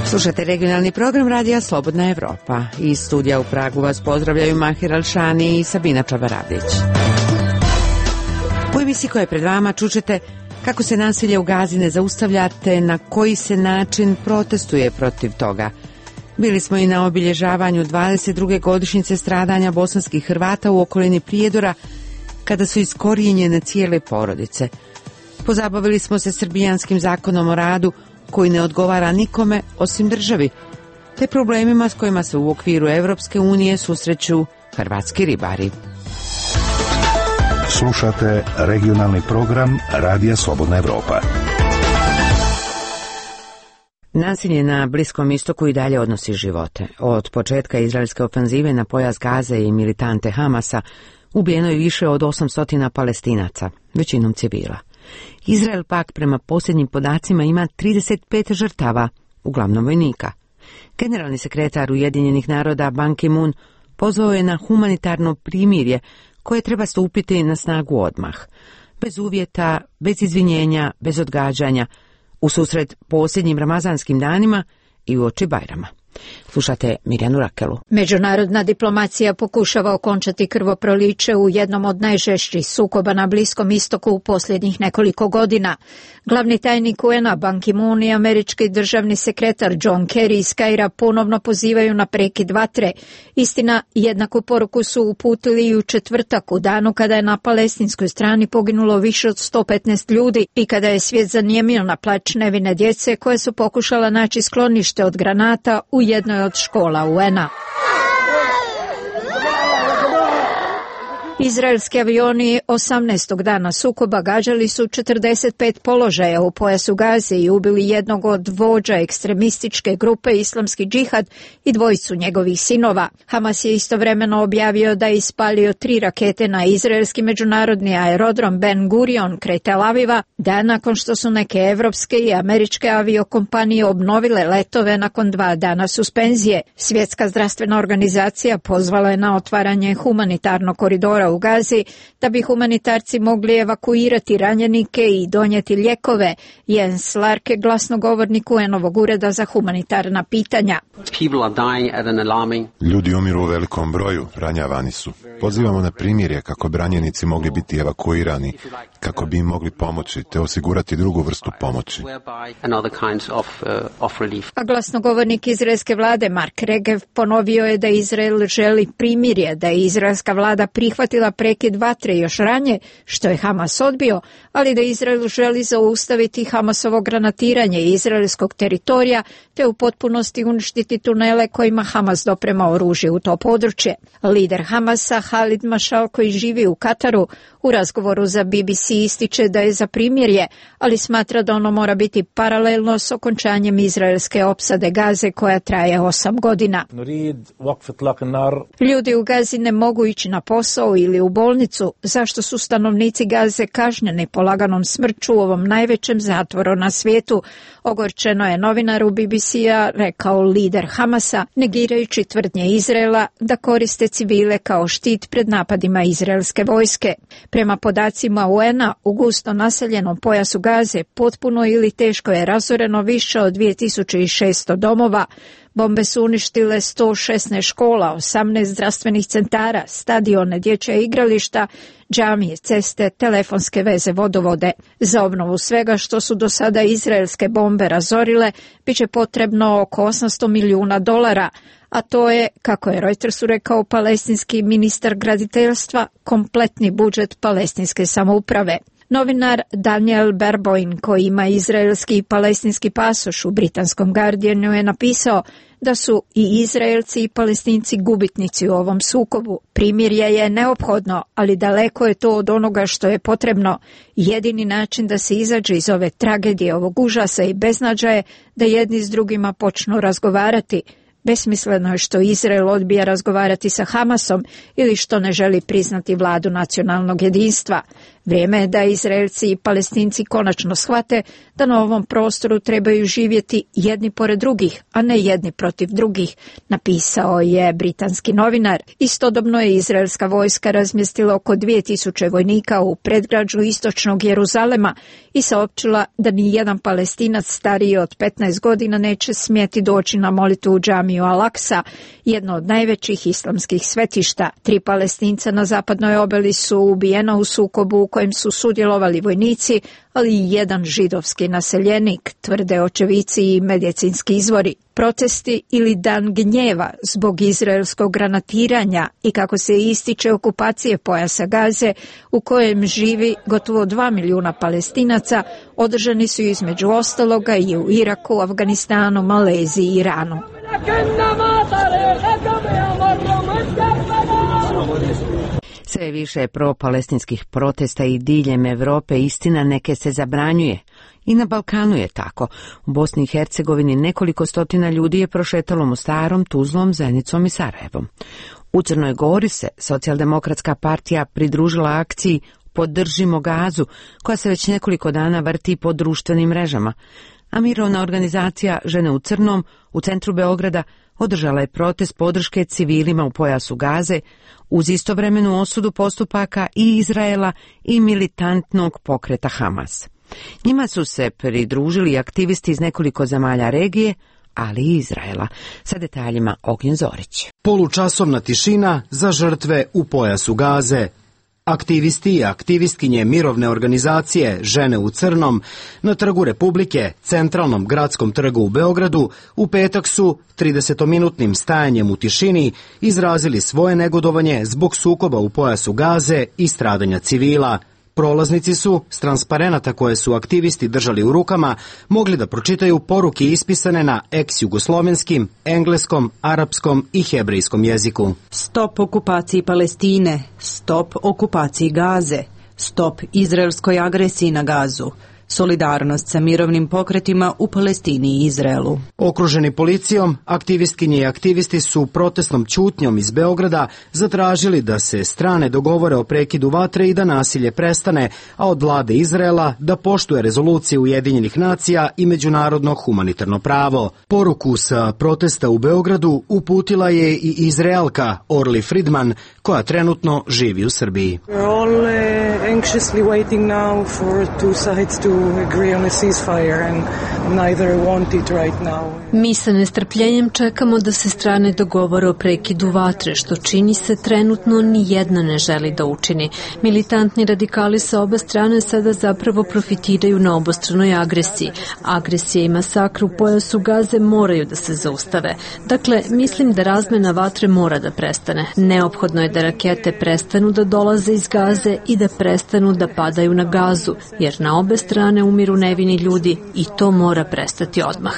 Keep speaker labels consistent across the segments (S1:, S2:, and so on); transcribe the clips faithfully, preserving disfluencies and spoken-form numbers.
S1: Slušate regionalni program Radija Slobodna Evropa. Iz studija u Pragu vas pozdravljaju Mahir Alšani i Sabina Čabaradić. U emisiji koja je pred vama čućete kako se nasilje u Gazi ne zaustavlja, te na koji se način protestuje protiv toga. Bili smo i na obilježavanju dvadeset druge godišnjice stradanja bosanskih Hrvata u okolini Prijedora, kada su iskorijenjene cijele porodice. Pozabavili smo se srbijanskim zakonom o radu, koji ne odgovara nikome osim državi, te problemima s kojima se u okviru Evropske unije susreću hrvatski ribari.
S2: Slušate regionalni program Radija Slobodna Evropa.
S1: Nasilje na Bliskom istoku i dalje odnosi živote. Od početka izraelske ofanzive na pojas Gaze i militante Hamasa ubijeno je više od osamsto Palestinaca, većinom civila. Izrael pak prema posljednjim podacima ima trideset pet žrtava, uglavnom vojnika. Generalni sekretar Ujedinjenih naroda Ban Ki-moon pozvao je na humanitarno primirje koje treba stupiti na snagu odmah, bez uvjeta, bez izvinjenja, bez odgađanja, u susret posljednjim ramazanskim danima i uoči Bajrama. Slušate Mirjanu Rakelu.
S3: Međunarodna diplomacija pokušava okončati krvoproliće u jednom od najžešćih sukoba na Bliskom istoku u posljednjih nekoliko godina. Glavni tajnik U N-a Ban Ki-moon i američki državni sekretar John Kerry iz Kaira ponovno pozivaju na prekid vatre. Istina, jednaku poruku su uputili i u četvrtak, u danu kada je na palestinskoj strani poginulo više od sto petnaest ljudi i kada je svijet zanijemio na plač nevine djece koje su pokušala naći sklonište od granata u jednoj od škola U N-a. Izraelski avioni osamnaestog dana sukoba gađali su četrdeset pet položaja u pojasu Gaze i ubili jednog od vođa ekstremističke grupe Islamski džihad i dvojicu njegovih sinova. Hamas je istovremeno objavio da je ispalio tri rakete na izraelski međunarodni aerodrom Ben Gurion kraj Tel Aviva, dan nakon što su neke evropske i američke aviokompanije obnovile letove nakon dva dana suspenzije. Svjetska zdravstvena organizacija pozvala je na otvaranje humanitarnog koridora u Gazi da bi humanitarci mogli evakuirati ranjenike i donijeti lijekove. Jens Larke, glasnogovornik U N-ovog ureda za humanitarna pitanja.
S4: Ljudi umiru u velikom broju, ranjavani su. Pozivamo na primirje kako bi ranjenici mogli biti evakuirani, kako bi im mogli pomoći te osigurati drugu vrstu pomoći.
S3: A glasnogovornik izraelske vlade Mark Regev ponovio je da Izrael želi primirje, da je izraelska vlada prihvatila prekid vatre još ranije, što je Hamas odbio, ali da Izrael želi zaustaviti Hamasovo granatiranje izraelskog teritorija te u potpunosti uništiti tunele kojima Hamas doprema oružje u to područje. Lider Hamasa Halid Mashal, koji živi u Kataru, u razgovoru za B B C ističe da je za primirje, ali smatra da ono mora biti paralelno s okončanjem izraelske opsade Gaze koja traje osam godina. Ljudi u Gazi ne mogu ići na posao ili u bolnicu. Zašto su stanovnici Gaze kažnjeni polaganom smrću u ovom najvećem zatvoru na svijetu? Ogorčeno je novinaru B B C-a rekao lider Hamasa, negirajući tvrdnje Izraela da koriste civile kao štit pred napadima izraelske vojske. Prema podacima U N-a, u gusto naseljenom pojasu Gaze potpuno ili teško je razoreno više od dvije tisuće šesto domova. Bombe su uništile sto šesnaest škola, osamnaest zdravstvenih centara, stadione, dječja igrališta, džamije, ceste, telefonske veze, vodovode. Za obnovu svega što su do sada izraelske bombe razorile, bit će potrebno oko osamsto milijuna dolara, a to je, kako je Reutersu rekao palestinski ministar graditeljstva, kompletni budžet palestinske samouprave. Novinar Daniel Berboin, koji ima izraelski i palestinski pasoš, u britanskom Guardianu je napisao da su i Izraelci i Palestinci gubitnici u ovom sukobu. Primirje je neophodno, ali daleko je to od onoga što je potrebno. Jedini način da se izađe iz ove tragedije, ovog užasa i beznađa je da jedni s drugima počnu razgovarati. Besmisleno je što Izrael odbija razgovarati sa Hamasom ili što ne želi priznati vladu nacionalnog jedinstva. Vrijeme je da Izraelci i Palestinci konačno shvate da na ovom prostoru trebaju živjeti jedni pored drugih, a ne jedni protiv drugih, napisao je britanski novinar. Istodobno je izraelska vojska razmjestila oko dvije tisuće vojnika u predgrađu istočnog Jeruzalema i saopćila da ni jedan Palestinac stariji od petnaest godina neće smjeti doći na molitvu u džamiju Al-Aksa, jedno od najvećih islamskih svetišta. Tri Palestinca na zapadnoj obali su ubijena u sukobu u kojem su sudjelovali vojnici, ali i jedan židovski naseljenik, tvrde očevici i medicinski izvori. Protesti ili dan gnjeva zbog izraelskog granatiranja i kako se ističe okupacije pojasa Gaze u kojem živi gotovo dva milijuna Palestinaca održani su između ostaloga i u Iraku, Afganistanu, Maleziji i Iranu.
S1: Sve više je pro-palestinskih protesta i diljem Evrope, istina neke se zabranjuje. I na Balkanu je tako. U Bosni i Hercegovini nekoliko stotina ljudi je prošetalo Mostarom, Tuzlom, Zenicom i Sarajevom. U Crnoj Gori se Socijaldemokratska partija pridružila akciji Podržimo Gazu, koja se već nekoliko dana vrti po društvenim mrežama. A mirovna organizacija Žene u crnom u centru Beograda održala je protest podrške civilima u pojasu Gaze uz istovremenu osudu postupaka i Izraela i militantnog pokreta Hamas. Njima su se pridružili aktivisti iz nekoliko zemalja regije, ali i Izraela. Sa detaljima Ognjen Zorić.
S5: Polučasovna tišina za žrtve u pojasu Gaze. Aktivisti i aktivistkinje mirovne organizacije Žene u crnom na Trgu Republike, centralnom gradskom trgu u Beogradu, u petak su tridesetominutnim stajanjem u tišini izrazili svoje negodovanje zbog sukoba u pojasu Gaze i stradanja civila. Prolaznici su, s transparenata koje su aktivisti držali u rukama, mogli da pročitaju poruke ispisane na eks-jugoslovenskim, engleskom, arapskom i hebrejskom jeziku.
S6: Stop okupaciji Palestine, stop okupaciji Gaze, stop izraelskoj agresiji na Gazu. Solidarnost sa mirovnim pokretima u Palestini i Izraelu.
S5: Okruženi policijom, aktivistkinje i aktivisti su protestnom ćutnjom iz Beograda zatražili da se strane dogovore o prekidu vatre i da nasilje prestane, a od vlade Izraela da poštuje rezolucije Ujedinjenih nacija i međunarodno humanitarno pravo. Poruku sa protesta u Beogradu uputila je i Izraelka Orli Friedman, koja trenutno živi u Srbiji.
S7: Anxiously waiting now for two sides to agree on a ceasefire and neither want it right now.
S8: Mi sa nestrpljenjem čekamo da se strane dogovore o prekidu vatre, što čini se trenutno ni jedna ne želi da učini. Militantni radikali sa oba strane sada zapravo profitiraju na obostranoj agresiji. Agresija i masakr u pojasu Gaze moraju da se zaustave. Dakle, mislim da razmena vatre mora da prestane. Neophodno je da rakete prestanu da dolaze iz Gaze i da prestanu da padaju na Gazu, jer na obe strane umiru nevini ljudi i to mora prestati odmah.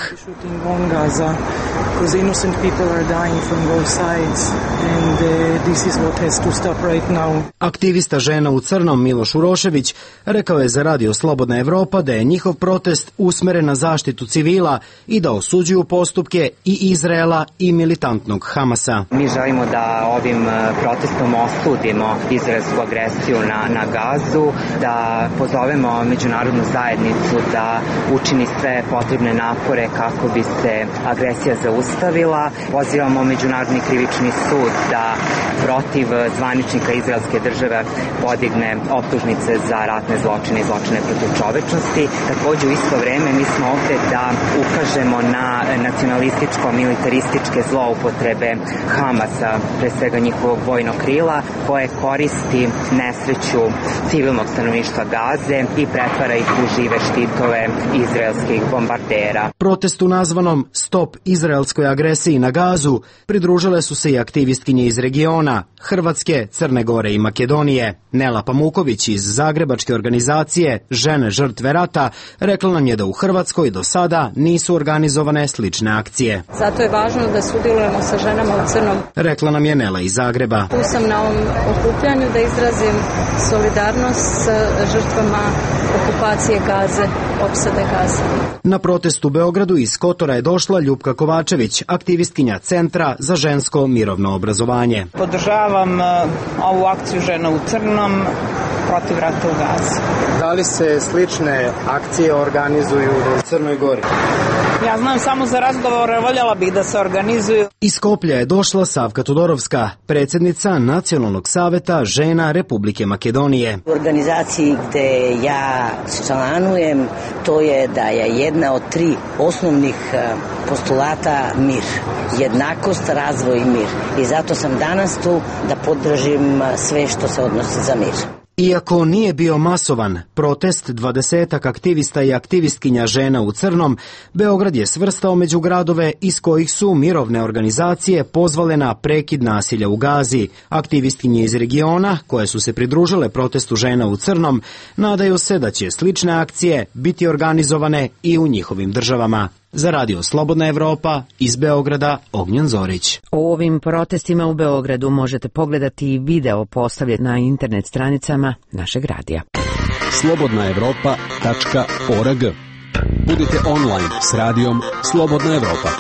S5: Aktivista Žena u crnom Miloš Urošević rekao je za Radio Slobodna Evropa da je njihov protest usmeren na zaštitu civila i da osuđuju postupke i Izraela i militantnog Hamasa.
S9: Mi želimo da ovim protestom osudimo izraelsku agresiju na, na Gazu, da pozovemo međunarodnu zajednicu da učini sve potrebne napore kako bi se agresija zaustavila. Pozivamo Međunarodni krivični sud da protiv zvaničnika izraelske države podigne optužnice za ratne zločine i zločine protiv čovečnosti. Takođe u isto vreme mi smo ovde da ukažemo na nacionalističko-militarističke zloupotrebe Hamasa, pre svega njihovog vojnog krila, koje koristi nesreću civilnog stanovništva Gaze i pretvara ih u žive štitove izraelskih bombardera.
S5: Protestu nazvanom Stop izraelskoj agresiji na Gazu pridružile su se i aktivistkinje iz regiona, Hrvatske, Crne Gore i Makedonije. Nela Pamuković iz zagrebačke organizacije Žene žrtve rata rekla nam je da u Hrvatskoj do sada nisu organizovane slične akcije.
S10: Zato je važno da sudjelujemo sa ženama u crnom.
S5: Rekla nam je Nela iz Zagreba.
S10: Tu sam na ovom okupljanju da izrazim solidarnost sa žrtvama okupacije Gaze, opsade Gaze.
S5: Na protest u Beogradu iz Kotora je došla Ljupka Kovačević, aktivistkinja Centra za žensko mirovno obrazovanje.
S11: Podržavam ovu akciju Žena u crnom protiv rata u Gazi.
S12: Da li se slične akcije organizuju u Crnoj Gori?
S11: Ja znam samo za razgovore, voljela bih da se organizuju.
S5: Iz Skoplja je došla Savka Tudorovska, predsjednica Nacionalnog saveta žena Republike Makedonije.
S13: U organizaciji gde ja članujem, to je da je jedna od tri osnovnih postulata mir. Jednakost, razvoj i mir. I zato sam danas tu da podržim sve što se odnosi za mir.
S5: Iako nije bio masovan, protest dvadesetak aktivista i aktivistkinja žena u crnom, Beograd je svrstao među gradove iz kojih su mirovne organizacije pozvale na prekid nasilja u Gazi. Aktivistkinje iz regiona, koje su se pridružile protestu žena u crnom, nadaju se da će slične akcije biti organizovane i u njihovim državama. Za radio Slobodna Evropa, iz Beograda, Ognjen Zorić.
S1: O ovim protestima u Beogradu možete pogledati i video postavljen na internet stranicama našeg radija.
S14: slobodna evropa tačka org. Budite online s radijom Slobodna Evropa.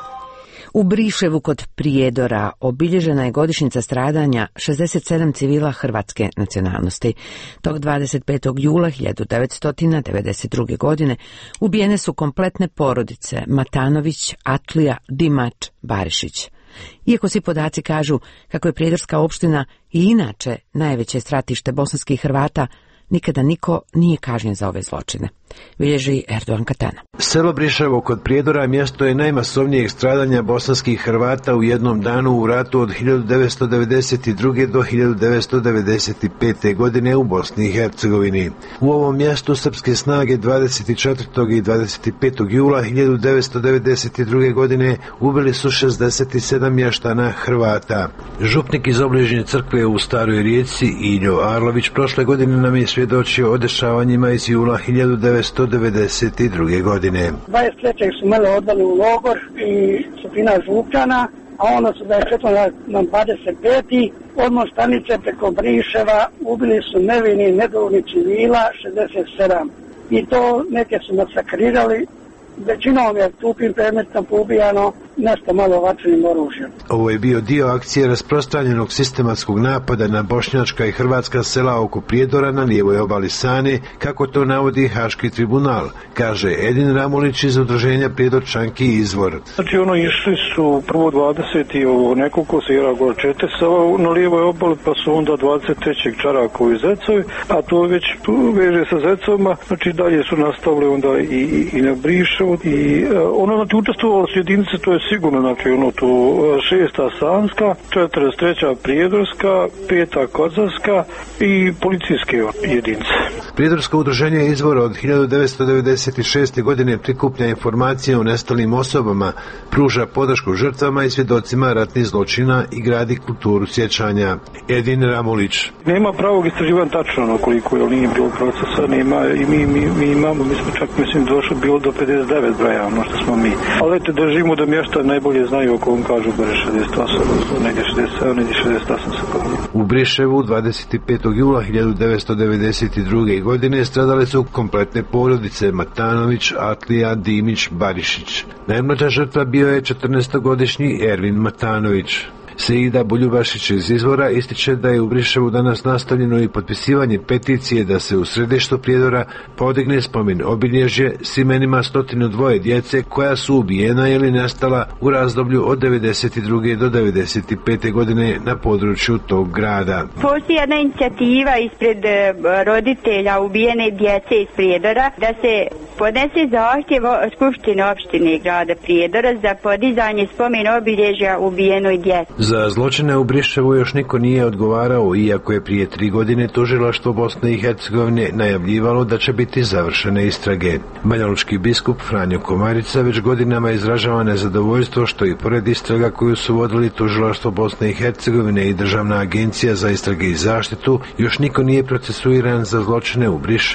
S1: U Briševu kod Prijedora obilježena je godišnjica stradanja šezdeset sedam civila hrvatske nacionalnosti. Tog dvadeset petog jula hiljadu devetsto devedeset druge. godine ubijene su kompletne porodice Matanović, Atlija, Dimač, Barišić. Iako svi podaci kažu kako je prijedorska opština i inače najveće stratište bosanskih Hrvata, nikada niko nije kažnjen za ove zločine. Bilježi Erdogan Katana.
S15: Selo Briševo kod Prijedora mjesto je najmasovnijeg stradanja bosanskih Hrvata u jednom danu u ratu od hiljadu devetsto devedeset druge. do hiljadu devetsto devedeset pete. godine u Bosni i Hercegovini. U ovom mjestu srpske snage dvadeset četvrtog i dvadeset petog jula hiljadu devetsto devedeset druge. godine ubili su šezdeset sedam mještana Hrvata. Župnik iz obližnje crkve u Staroj Rijeci, Iljo Arlović, prošle godine nam je svjedočio o dešavanjima iz jula hiljadu devetsto devedeset druge. godine.
S16: dvadeset trećeg su mene odveli u logor i Sofina Župljana, a onda su dvadeset četvrtog na dvadeset peti odmah stanice preko Briševa ubili su nevini nedovoljni civila šezdeset sedam. I to neke su masakrirali, većinom je tupim predmetom poubijano, nešto malo vatrenim oružjem.
S15: Ovo je bio dio akcije rasprostranjenog sistematskog napada na bošnjačka i hrvatska sela oko Prijedora na lijevoj obali Sane, kako to navodi Haški tribunal, kaže Edin Ramulić iz udruženja Prijedorčanki Izvor.
S17: Znači ono išli su prvo dvadeset i ovo nekoliko sela gore četiri sela na lijevoj obali, pa su onda dvadeset trećeg Čarakovi i Zecovi, a to već veže sa Zecovima, znači dalje su nastavili onda i, i, i na Briševo i uh, ono znači učestvovalo su jedinice, to je sigurno, znači ono tu šesta Sanska, četrdeset treća Prijedorska, peta Kozarska i policijske jedinice.
S15: Prijedorsko udruženje Izvor od hiljadu devetsto devedeset šeste. godine prikuplja informacije o nestalim osobama, pruža podršku žrtvama i svjedocima ratnih zločina i gradi kulturu sjećanja. Edin Ramulić.
S17: Nema pravog istraživanja tačno na koliko je nije bilo procesa, nema i mi, mi, mi imamo, mi smo čak mislim došli bilo do pedeset devet broja, ono što smo mi. Ali eto držimo da mješta najbolje znaju ako vam kažu bare šezdeset osam, negdje šezdeset sedam, negdje šezdeset osam se pominje.
S15: U Briševu dvadeset petog jula hiljadu devetsto devedeset druge. godine stradale su kompletne porodice Matanović, Atlija, Dimić, Barišić. Najmlađa žrtva bio je četrnaestogodišnji Ervin Matanović. Seida Buljubašić iz Izvora ističe da je u Briševu danas nastavljeno i potpisivanje peticije da se u središtu Prijedora podigne spomen obilježje s imenima stotinu dvoje djece koja su ubijena ili nestala u razdoblju od devedeset druge. do devedeset pete. godine na području tog grada.
S18: Postoji jedna inicijativa ispred roditelja ubijene djece iz Prijedora da se podnese zahtjev Skupštine opštine grada Prijedora za podizanje spomen obilježja ubijenoj djeci.
S15: Za zločine u Briševu još niko nije odgovarao, iako je prije tri godine tužilaštvo Bosne i Hercegovine najavljivalo da će biti završene istrage. Banjalučki biskup Franjo Komarica već godinama izražava nezadovoljstvo što i pored istraga koju su vodili tužilaštvo Bosne i Hercegovine i Državna agencija za istrage i zaštitu, još niko nije procesuiran za zločine u Briševu,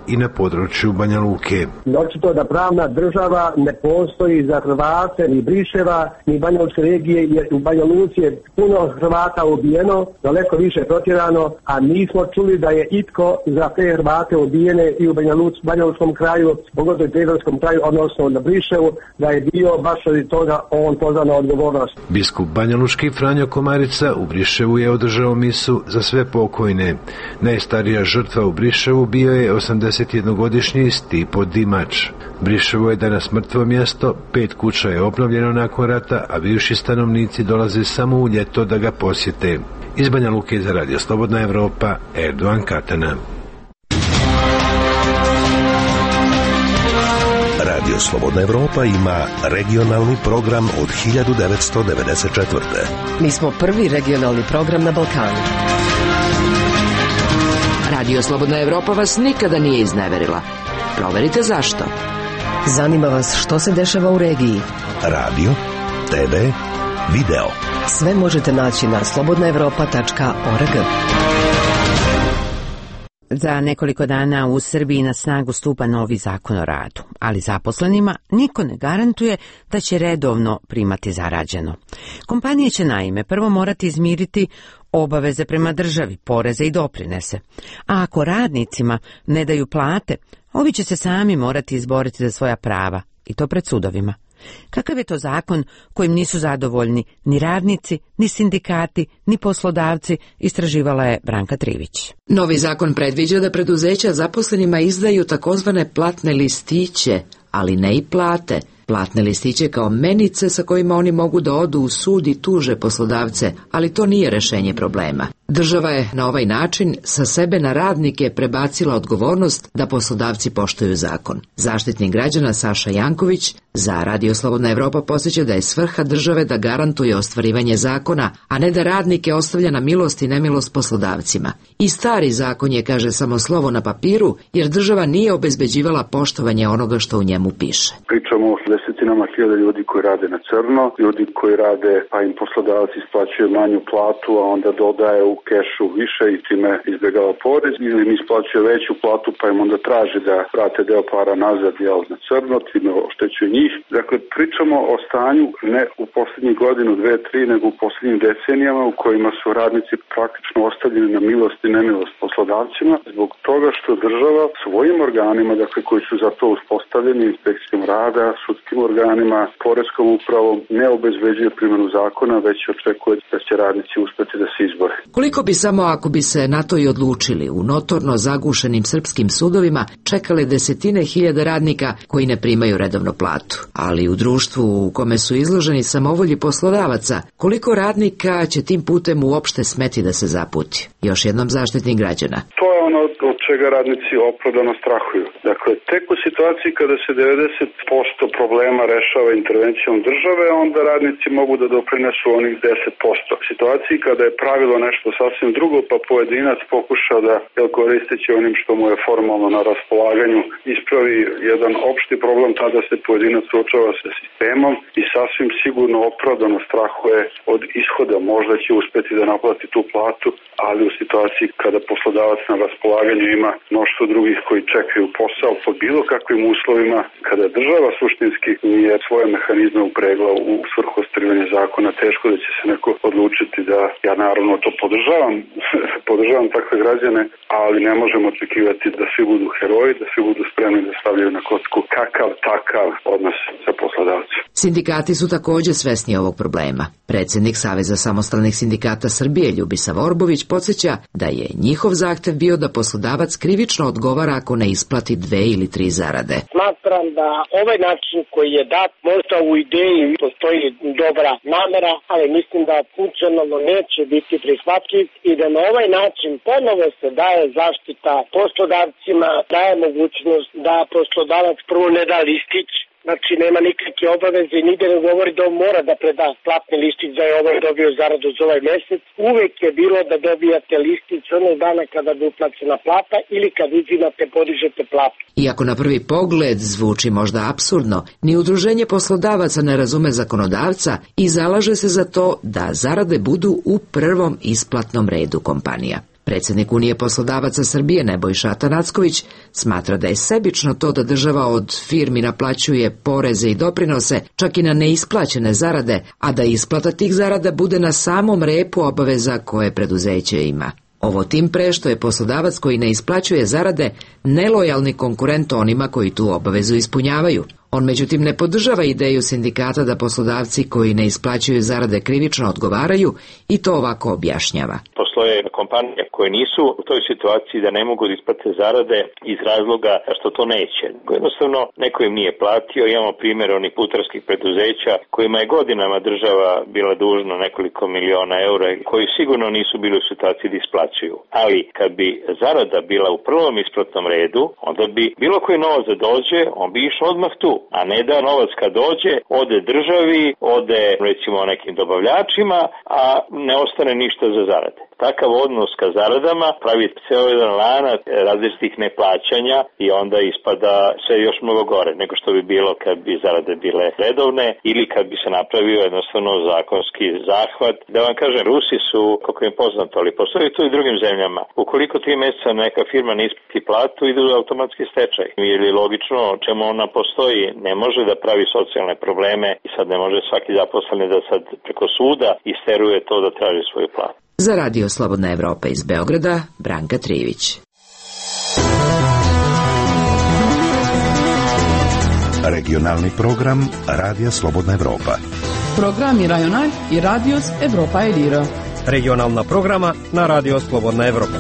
S15: i na području Banja Luke.
S19: Očito da pravna država ne postoji za Hrvate, ni Briševa, ni Banja Lučke regije, jer u Banja Luci je puno Hrvata ubijeno, daleko više protjerano, a nismo čuli da je itko za te Hrvate ubijene i u Banja, Luc, Banja Lučkom kraju, pogotovo i Prijedorskom kraju, odnosno na Briševu, da je bio baš od toga on pozvan na odgovornost.
S15: Biskup Banja Lučki Franjo Komarica u Briševu je održao misu za sve pokojne. Najstarija žrtva u Briševu bio je osamdesetjednogodišnji Stipo Dimač. Briševo je danas mrtvo mjesto, pet kuća je obnovljeno nakon rata, a bivši stanovnici dolaze samo u ljeto da ga posjete. Iz Banja Luke za Radio Slobodna Evropa, Erdogan Katana.
S20: Radio Slobodna Evropa ima regionalni program od hiljadu devetsto devedeset četvrte.
S21: Mi smo prvi regionalni program na Balkanu.
S22: Radio Slobodna Evropa vas nikada nije izneverila. Proverite zašto.
S21: Zanima vas što se dešava u regiji.
S20: Radio, te ve, video.
S21: Sve možete naći na slobodna evropa tačka org.
S1: Za nekoliko dana u Srbiji na snagu stupa novi zakon o radu, ali zaposlenima niko ne garantuje da će redovno primati zarađeno. Kompanije će naime prvo morati izmiriti obaveze prema državi, poreze i doprinese, a ako radnicima ne daju plate, ovi će se sami morati izboriti za svoja prava, i to pred sudovima. Kakav je to zakon kojim nisu zadovoljni ni radnici, ni sindikati, ni poslodavci, istraživala je Branka Trivić.
S22: Novi zakon predviđa da preduzeća zaposlenima izdaju takozvane platne listiće, ali ne i plate. Platne listiće kao menice sa kojima oni mogu da odu u sud i tuže poslodavce, ali to nije rešenje problema. Država je na ovaj način sa sebe na radnike prebacila odgovornost da poslodavci poštuju zakon. Zaštitnik građana Saša Janković za Radio Slobodna Evropa podsjeća da je svrha države da garantuje ostvarivanje zakona, a ne da radnike ostavlja na milost i nemilost poslodavcima. I stari zakon je, kaže, samo slovo na papiru, jer država nije obezbeđivala poštovanje onoga što u njemu piše.
S23: Pričamo o desetinama hiljada ljudi koji rade na crno, ljudi koji rade pa im poslodavac isplaćuje manju platu, a onda dodaje u kešu više i time izbjegava porez, ili im isplaćuje veću platu pa im onda traži da vrate deo para nazad, jel, na crno, time oštećuje njih. Dakle, pričamo o stanju ne u posljednjih godinu, dve, tri, nego u posljednjim decenijama u kojima su radnici praktično ostavljeni na milost i nemilost poslodavcima, zbog toga što država svojim organima, dakle koji su za to uspostavljeni, inspekcijom rada, sudskim organima, poreskom upravom, ne obezbeđuje primjenu zakona, već očekuje da će radnici uspjeti da se izbore.
S22: Koliko bi samo ako bi se na to i odlučili u notorno zagušenim srpskim sudovima čekale desetine hiljada radnika koji ne primaju redovno platu. Ali u društvu u kome su izloženi samovolji poslodavaca, koliko radnika će tim putem uopšte smeti da se zaputi? Još jednom zaštitnik građana.
S23: To je ono od čega radnici opravdano strahuju. Dakle, tek u situaciji kada se devedeset posto problema rešava intervencijom države, onda radnici mogu da doprinesu onih deset posto. U situaciji kada je pravilo nešto sasvim drugo, pa pojedinac pokuša da, jel, koristeći onim što mu je formalno na raspolaganju, ispravi jedan opšti problem, tada se pojedinac suočava sa sistemom i sasvim sigurno opravdano strahuje od ishoda. Možda će uspeti da naplati tu platu, ali u situaciji kada poslodavac na raspolaganju ima mnoštvo drugih koji čekaju posao pod bilo kakvim uslovima, kada država suštinski nije svoje mehanizme upregla u svrhu ostvarivanja zakona, teško da će se neko odlučiti da, ja naravno to podržavam, podržavam takve građane, ali ne možemo očekivati da svi budu heroji, da svi budu spremni da stavljaju na kocku kakav takav odnos sa poslodavcem.
S22: Sindikati su također svesni ovog problema. Predsjednik Saveza samostalnih sindikata Srbije Ljubisav Orbović podsjeća da je njihov zahtev bio da poslodavac krivično odgovara ako ne isplati dve ili tri zarade.
S24: Smatram da ovaj način koji je dat, možda u ideji postoji dobra namera, ali mislim da funkcionalno neće biti prihvatljiv i da na ovaj način ponovo se daje zaštita poslodavcima, daje mogućnost da poslodavac prvo ne da listić, znači nema nikakve obaveze i nigde ne govori da on mora da preda platni listić da je ovaj dobio zaradu za ovaj mjesec. Uvek je bilo da dobijate listić onog dana kada bi uplaćena plata ili kad uzimate, podižete platu.
S22: Iako na prvi pogled zvuči možda apsurdno, ni udruženje poslodavaca ne razume zakonodavca i zalaže se za to da zarade budu u prvom isplatnom redu kompanija. Predsjednik Unije poslodavaca Srbije Nebojša Atanacković smatra da je sebično to da država od firmi naplaćuje poreze i doprinose čak i na neisplaćene zarade, a da isplata tih zarada bude na samom repu obaveza koje preduzeće ima. Ovo tim pre što je poslodavac koji ne isplaćuje zarade nelojalni konkurent onima koji tu obavezu ispunjavaju. On međutim ne podržava ideju sindikata da poslodavci koji ne isplaćuju zarade krivično odgovaraju i to ovako objašnjava.
S2: Postoje kompanije koje nisu u toj situaciji da ne mogu da isplate zarade iz razloga što to neće. Jednostavno neko im nije platio, imamo primjer onih putarskih preduzeća kojima je godinama država bila dužna nekoliko miliona eura koji sigurno nisu bili u situaciji da isplaćuju. Ali kad bi zarada bila u prvom isplatnom redu, onda bi bilo koji novac da dođe, on bi išao odmah tu. A ne da novac kad dođe, ode državi, ode recimo nekim dobavljačima, a ne ostane ništa za zarade. Takav odnos ka zaradama pravi ceo jedan lanac različitih neplaćanja i onda ispada sve još mnogo gore nego što bi bilo kad bi zarade bile redovne ili kad bi se napravio jednostavno zakonski zahvat. Da vam kažem, Rusi su, kako im poznato, ali postoji to i drugim zemljama. Ukoliko tri mjeseca neka firma ne isplati platu, idu u automatski stečaj. Ili logično, čemu ona postoji, ne može da pravi socijalne probleme i sad ne može svaki zaposleni da sad preko suda isteruje to da traži svoju platu.
S22: Za Radio Slobodna Evropa iz Beograda, Branka Trivić.
S20: Regionalni program Radija Slobodna Evropa.
S3: Programi Rajonaj i Radios Evropa Edira.
S4: Regionalna programa na Radio Slobodna Evropa.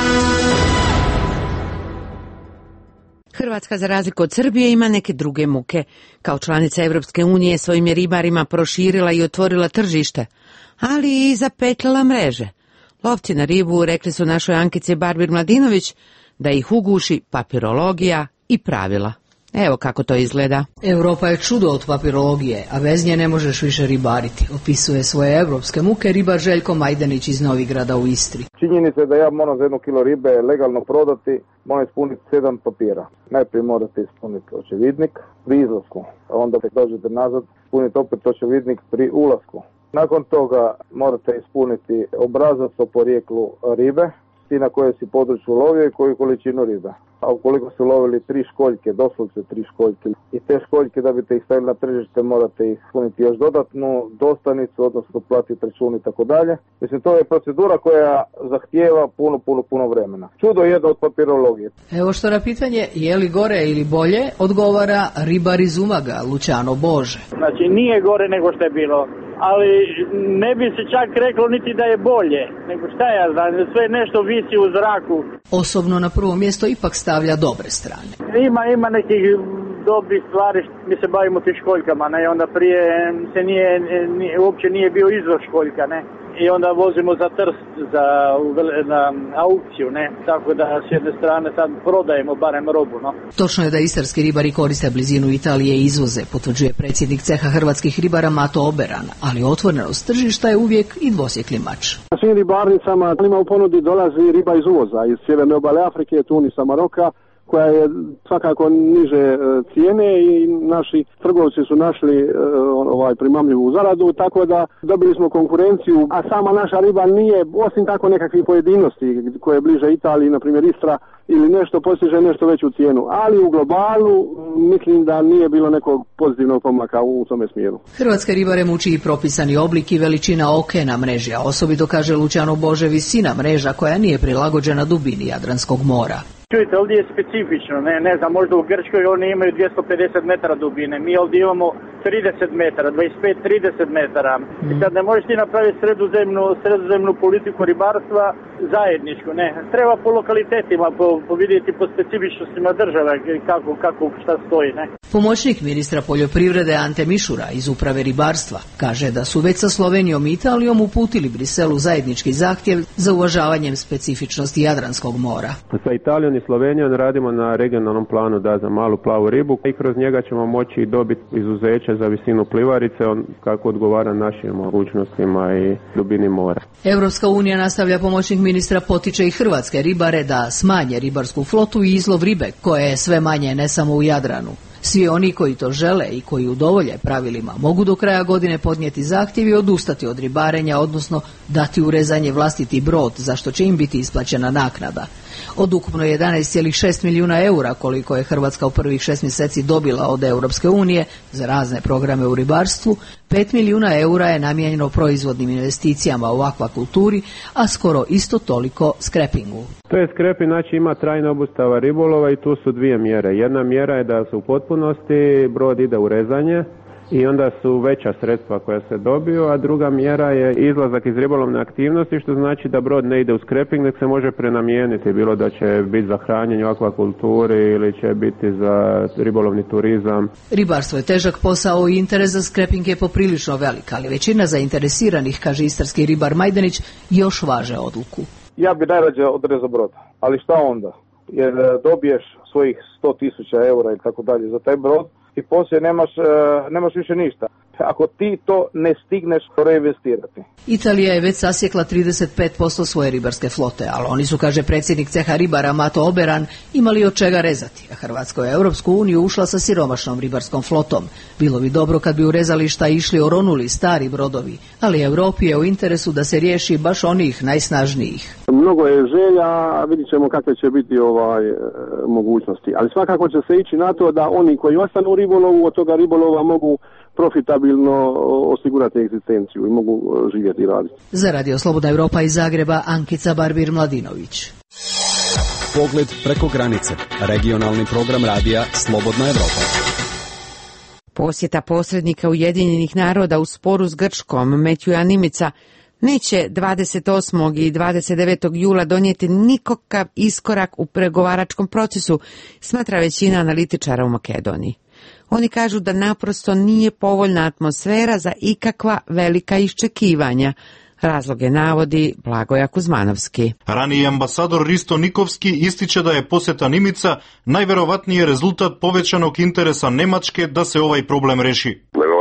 S1: Hrvatska, za razliku od Srbije, ima neke druge muke. Kao članica Evropske unije svojim je ribarima proširila i otvorila tržište, ali i zapetljala mreže. Lovci na ribu rekli su našoj Ankici Barbir Mladinović da ih uguši papirologija i pravila. Evo kako to izgleda.
S6: Europa je čudo od papirologije, a bez nje ne možeš više ribariti. Opisuje svoje evropske muke ribar Željko Majdanić iz Novigrada u Istri.
S25: Činjenica je da ja moram za jedno kilo ribe legalno prodati, moram ispuniti sedam papira. Najprije morate ispuniti očevidnik pri izlasku, a onda kad dođete nazad ispuniti opet očevidnik pri ulasku. Nakon toga morate ispuniti obrazac o porijeklu ribe, ti na koje si području lovio i koju količinu ribe. A ukoliko su lovili tri školjke, doslovce tri školjke, i te školjke da biste ih stavili na tržište morate ih ispuniti još dodatnu dostanicu, odnosno platiti račun i tako dalje. Mislim, to je procedura koja zahtijeva puno, puno, puno vremena. Čudo je jedno od papirologije.
S6: Evo što na pitanje je li gore ili bolje odgovara ribar iz Umaga, Luciano Bože.
S24: Znači nije gore nego što je bilo, ali ne bi se čak reklo niti da je bolje, nego šta ja znam, sve nešto visi u zraku.
S6: Osobno na prvo mjesto ipak stavlja dobre strane.
S24: Ima, ima nekih dobrih stvari, mi se bavimo tim školjkama, ne, onda prije se nije, nije, uopće nije bio izvoz školjka, ne. I onda vozimo za Trst, za na aukciju, ne, tako da s jedne strane sad prodajemo barem robu, no.
S6: Točno je da istarski ribari koriste blizinu Italije i izvoze, potvrđuje predsjednik ceha hrvatskih ribara Mato Oberan, ali otvorenost tržišta je uvijek i dvosjekli mač.
S26: Na svim ribarnicama ima u ponudi dolazi riba iz uvoza, iz sjeverne obale Afrike, Tunisa, Maroka, koja je svakako niže cijene i naši trgovci su našli ovaj primamljivu zaradu, tako da dobili smo konkurenciju, a sama naša riba nije, osim tako nekakvih pojedinosti koje je bliže Italiji, na primjer Istra ili nešto, postiže nešto veću cijenu, ali u globalu mislim da nije bilo nekog pozitivnog pomaka u tome smjeru.
S6: Hrvatske ribare muči i propisani oblik i veličina oke na mreži, a osobito, kaže Luciano Bože, visina mreža koja nije prilagođena dubini Jadranskog mora.
S24: Čujte, ovdje je specifično, ne, ne znam, možda u Grčkoj oni imaju dvjesto pedeset metara dubine, mi ovdje imamo trideset metara, dvadeset pet do trideset metara. Mm. I sad ne možeš ti napraviti sredozemnu, sredozemnu politiku ribarstva zajedničku, ne. Treba po lokalitetima, po, po vidjeti po specifičnostima države, kako, kako, šta stoji, ne.
S6: Pomoćnik ministra poljoprivrede Ante Mišura iz Uprave ribarstva kaže da su već sa Slovenijom i Italijom uputili Briselu zajednički zahtjev za uvažavanjem specifičnosti Jadranskog mora.
S27: Sa Italijom i Slovenijom radimo na regionalnom planu da za malu plavu ribu i kroz njega ćemo moći dobiti izuzeće za visinu plivarice, on kako odgovara našim mogućnostima i dubini mora.
S6: Europska unija, nastavlja pomoćnik ministra, potiče i hrvatske ribare da smanje ribarsku flotu i izlov ribe, koje je sve manje ne samo u Jadranu. Svi oni koji to žele i koji udovolje pravilima mogu do kraja godine podnijeti zahtjev i odustati od ribarenja, odnosno dati u rezanje vlastiti brod, za što će im biti isplaćena naknada. Od ukupno jedanaest zarez šest milijuna eura koliko je Hrvatska u prvih šest mjeseci dobila od Europske unije za razne programe u ribarstvu, pet milijuna eura je namijenjeno proizvodnim investicijama u akvakulturi, a skoro isto toliko skrepingu.
S27: To je skrepi, znači ima trajna obustava ribolova i tu su dvije mjere. Jedna mjera je da se u potpunosti brod ide u rezanje i onda su veća sredstva koja se dobiju, a druga mjera je izlazak iz ribolovne aktivnosti, što znači da brod ne ide u skreping, nek se može prenamijeniti, bilo da će biti za hranjenje u akvakulturi ili će biti za ribolovni turizam.
S6: Ribarstvo je težak posao i interes za skreping je poprilično velik, ali većina zainteresiranih, kaže istarski ribar Majdanić, još važe odluku.
S25: Ja bi najrađe odrezao brod, ali šta onda? Jer dobiješ svojih sto tisuća eura i tako dalje za taj brod i poslije nemaš, nemaš više ništa. Ako ti to ne stigneš reinvestirati.
S6: Italija je već sasjekla trideset pet posto svoje ribarske flote, ali oni su, kaže predsjednik ceha ribara Mato Oberan, imali od čega rezati, a Hrvatska je u Europsku uniju ušla sa siromašnom ribarskom flotom. Bilo bi dobro kad bi u rezališta išli oronuli stari brodovi, ali Europi je u interesu da se riješi baš onih najsnažnijih.
S26: Mnogo je želja, a vidit ćemo kakve će biti ovaj, e, mogućnosti. Ali svakako će se ići na to da oni koji ostanu u ribolovu, od toga ribolova mogu profitabilno osigurati egzistenciju i mogu živjeti i raditi.
S6: Za Radio Slobodna Europa iz Zagreba, Ankica Barbir-Mladinović.
S14: Pogled preko granice. Regionalni program radija Slobodna Europa.
S1: Posjeta posrednika Ujedinjenih naroda u sporu s Grčkom, Matthewa Nimica, neće dvadeset osmog i dvadeset devetog jula donijeti nikakav iskorak u pregovaračkom procesu, smatra većina analitičara u Makedoniji. Oni kažu da naprosto nije povoljna atmosfera za ikakva velika iščekivanja. Razloge navodi Blagoja Kuzmanovski.
S7: Raniji ambasador Risto Nikovski ističe da je posjeta Nimica najverovatniji rezultat povećanog interesa Nemačke da se ovaj problem reši.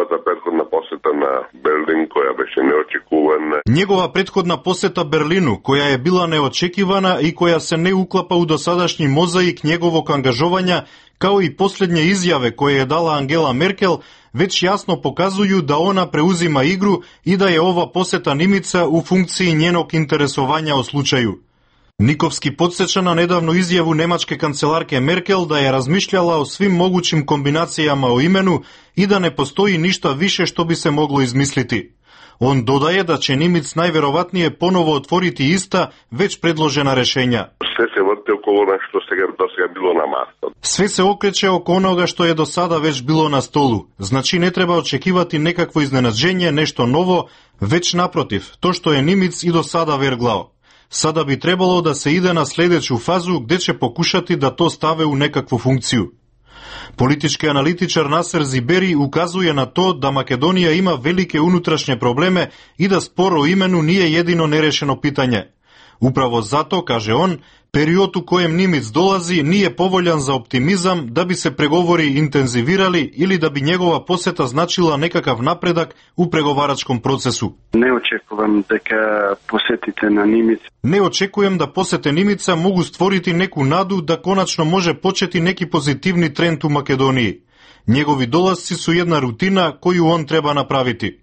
S8: Berlin, koja beše neočekivana.
S7: Njegova prethodna posjeta Berlinu, koja je bila neočekivana i koja se ne uklapa u dosadašnji mozaik njegovog angažovanja, kao i posljednje izjave koje je dala Angela Merkel, već jasno pokazuju da ona preuzima igru i da je ova posjeta Nimica u funkciji njenog interesovanja o slučaju. Nikovski podsjeća na nedavnu izjavu nemačke kancelarke Merkel da je razmišljala o svim mogućim kombinacijama o imenu i da ne postoji ništa više što bi se moglo izmisliti. On dodaje da će Nimic najverovatnije ponovo otvoriti ista već predložena rješenja.
S8: Sve se vrti oko onoga što se do sada bilo na mastu.
S7: Sve se okreće oko onoga što je do sada već bilo na stolu. Znači ne treba očekivati nekakvo iznenađenje, nešto novo, već naprotiv, to što je Nimic i do sada verglao. Sada bi trebalo da se ide na sljedeću fazu gdje će pokušati da to stave u nekakvu funkciju. Politički analitičar Naser Ziberi ukazuje na to da Makedonija ima velike unutrašnje probleme i da spor o imenu nije jedino nerešeno pitanje. Upravo zato, kaže on, period u kojem Nimic dolazi nije povoljan za optimizam da bi se pregovori intenzivirali ili da bi njegova posjeta značila nekakav napredak u pregovaračkom procesu.
S9: Ne očekujem da posjetite na Nimic.
S7: Ne očekujem da posjete Nimica mogu stvoriti neku nadu da konačno može početi neki pozitivni trend u Makedoniji. Njegovi dolasci su jedna rutina koju on treba napraviti.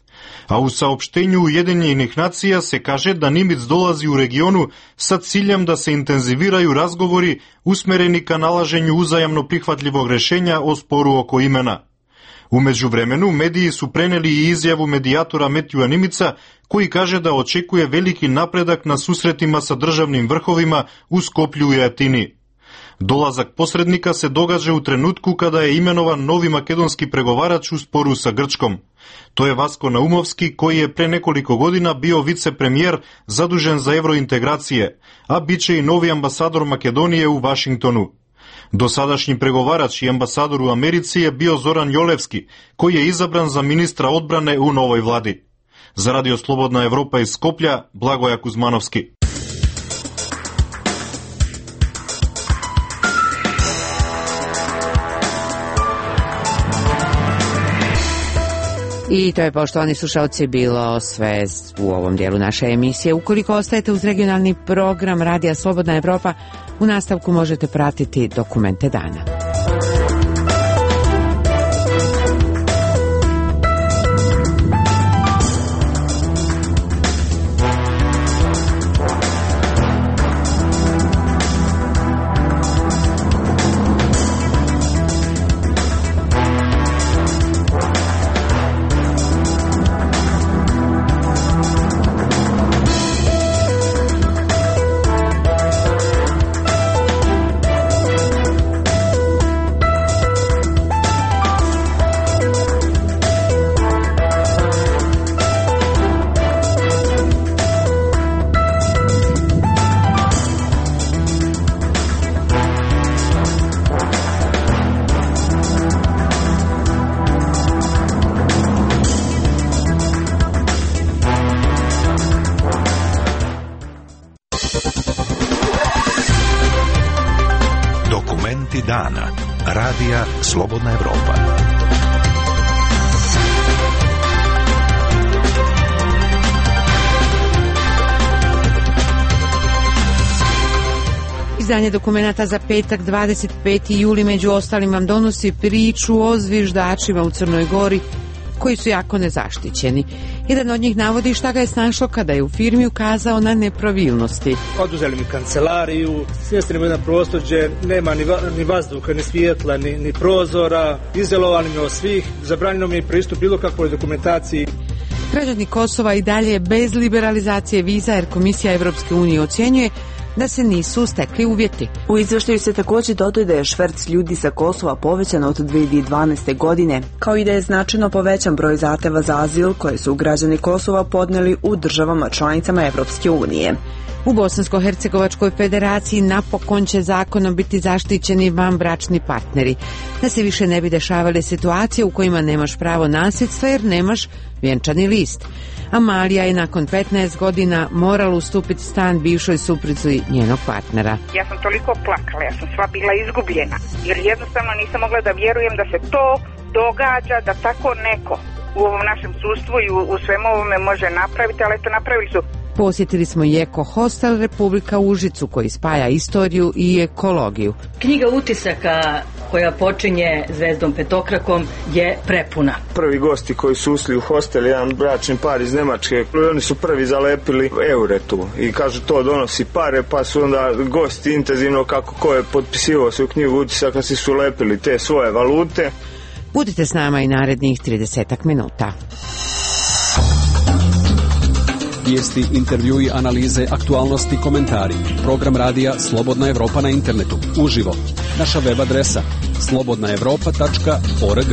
S7: A u saopštenju Ujedinjenih nacija se kaže da Nimic dolazi u regionu sa ciljem da se intenziviraju razgovori usmereni ka nalaženju uzajamno prihvatljivog rješenja o sporu oko imena. U međuvremenu mediji su preneli i izjavu medijatora Matthewa Nimica koji kaže da očekuje veliki napredak na susretima sa državnim vrhovima u Skoplju i Atini. Dolazak posrednika se događa u trenutku kada je imenovan novi makedonski pregovarač u sporu sa Grčkom. To je Vasko Naumovski koji je pre nekoliko godina bio vicepremijer zadužen za eurointegracije, a bit će i novi ambasador Makedonije u Vašingtonu. Dosadašnji pregovarač i ambasador u Americi je bio Zoran Jolevski, koji je izabran za ministra odbrane u novoj vladi. Za Radio Slobodna Evropa iz Skoplja, Blagoja Kuzmanovski.
S1: I to je, poštovani slušalci, bilo sve u ovom dijelu naše emisije. Ukoliko ostajete uz regionalni program Radija Slobodna Evropa, u nastavku možete pratiti dokumente dana.
S20: Vesti dana. Radija Slobodna Evropa.
S1: Izdanje dokumenata za petak dvadeset peti juli među ostalim vam donosi priču o zviždačima u Crnoj Gori koji su jako nezaštićeni. Jedan od njih navodi šta ga je snašlo kada je u firmi ukazao na nepravilnosti.
S5: Oduzeli mi kancelariju, smjestili mi jedan prostor gdje nema ni, va, ni vazduha, ni svijetla, ni, ni prozora, izolovali me od svih, zabranjeno mi je pristup bilo kakvoj dokumentaciji.
S1: Građani Kosova i dalje bez liberalizacije viza jer Komisija Evropske unije ocjenjuje da se nisu stekli uvjeti.
S10: U izveštaju se također dodaje da je šverc ljudi sa Kosova povećan od dvije hiljade dvanaeste. godine, kao i da je značajno povećan broj zahteva za azil koje su građani Kosova podneli u državama članicama Evropske unije.
S1: U Bosansko-Hercegovačkoj federaciji napokon će zakonom biti zaštićeni vanbračni partneri, da se više ne bi dešavale situacije u kojima nemaš pravo nasljedstva jer nemaš vjenčani list. Amalija je nakon petnaest godina morala ustupiti stan bivšoj supruzi njenog partnera.
S11: Ja sam toliko plakala, ja sam sva bila izgubljena, jer jednostavno nisam mogla da vjerujem da se to događa, da tako neko u ovom našem sudstvu i u, u svemu ovome može napraviti, ali to napravili su.
S1: Posjetili smo i Eko Hostel Republika Užicu koji spaja istoriju i ekologiju.
S12: Knjiga utisaka koja počinje zvezdom petokrakom je prepuna.
S13: Prvi gosti koji su ušli u hostel, jedan bračni par iz Nemačke, oni su prvi zalepili eure tu i kažu to donosi pare, pa su onda gosti intenzivno kako ko je potpisivao se u knjigu utisaka si su lepili te svoje valute.
S1: Budite s nama i narednih trideset minuta.
S14: Vijesti, intervjui, analize, aktualnosti, komentari. Program radija Slobodna Evropa na internetu. Uživo. Naša web adresa slobodna evropa tačka org.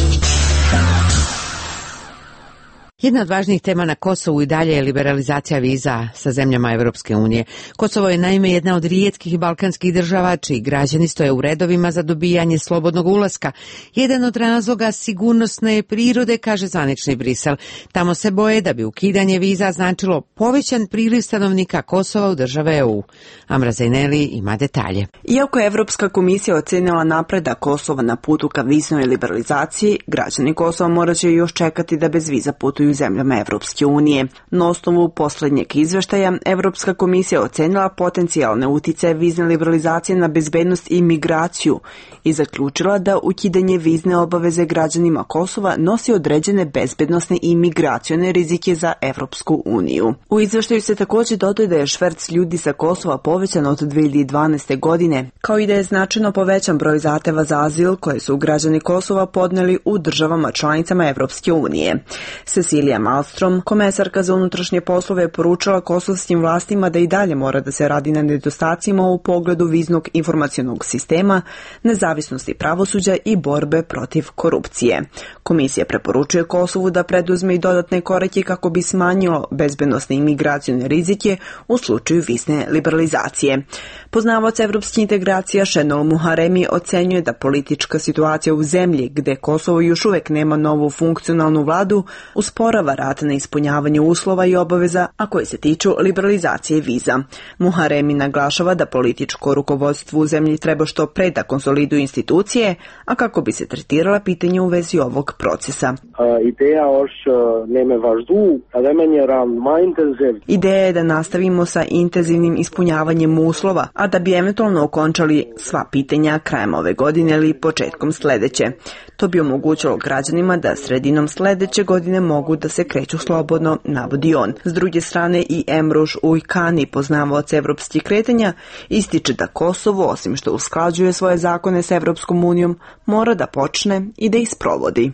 S1: Jedna od važnijih tema na Kosovu i dalje je liberalizacija viza sa zemljama Evropske unije. Kosovo je naime jedna od rijetkih balkanskih država čiji građani stoje u redovima za dobijanje slobodnog ulaska. Jedan od razloga sigurnosne prirode, kaže zvanični Brisel. Tamo se boje da bi ukidanje viza značilo povećan priliv stanovnika Kosova u države E U. Amra Zajneli ima detalje.
S10: Iako je Evropska komisija ocenila napredak Kosova na putu ka viznoj liberalizaciji, građani Kosova morat će još čekati da bez viza putuju zemljama Evropske unije. Na osnovu posljednjeg izveštaja, Evropska komisija ocenila potencijalne uticaje vizne liberalizacije na bezbednost i migraciju i zaključila da ukidanje vizne obaveze građanima Kosova nosi određene bezbednosne i migracione rizike za Evropsku uniju. U izveštaju se također dodaje da je šverc ljudi sa Kosova povećan od dvije hiljade dvanaeste. godine, kao i da je značajno povećan broj zahteva za azil koje su građani Kosova podneli u državama članicama Evropske unije. Cecilia Malmström, komesarka za unutrašnje poslove, je poručila kosovskim vlastima da i dalje mora da se radi na nedostacima u pogledu viznog informacionog sistema, nezavisnosti pravosuđa i borbe protiv korupcije. Komisija preporučuje Kosovu da preduzme i dodatne korake kako bi smanjilo bezbednosne i migracione rizike u slučaju vizne liberalizacije. Poznavac evropskih integracija Šenol Muharemi ocenjuje da politička situacija u zemlji gde Kosovo još uvek nema novu funkcionalnu vladu usporava rad na ispunjavanju uslova i obaveza, a koji se tiču liberalizacije viza. Muharemi naglašava da političko rukovodstvo u zemlji treba što pre da konsoliduje institucije, a kako bi se tretirala pitanja u vezi ovog procesa.
S19: Ideja
S10: Ideja je da nastavimo sa intenzivnim ispunjavanjem uslova, a da bi eventualno okončali sva pitanja krajem ove godine ili početkom sledeće. To bi omogućilo građanima da sredinom sledeće godine mogu da se kreću slobodno, navodi on. S druge strane i Emruš Ujkani, poznavaoc evropskih kretanja, ističe da Kosovo, osim što usklađuje svoje zakone s Evropskom unijom, mora da počne i da ih sprovodi.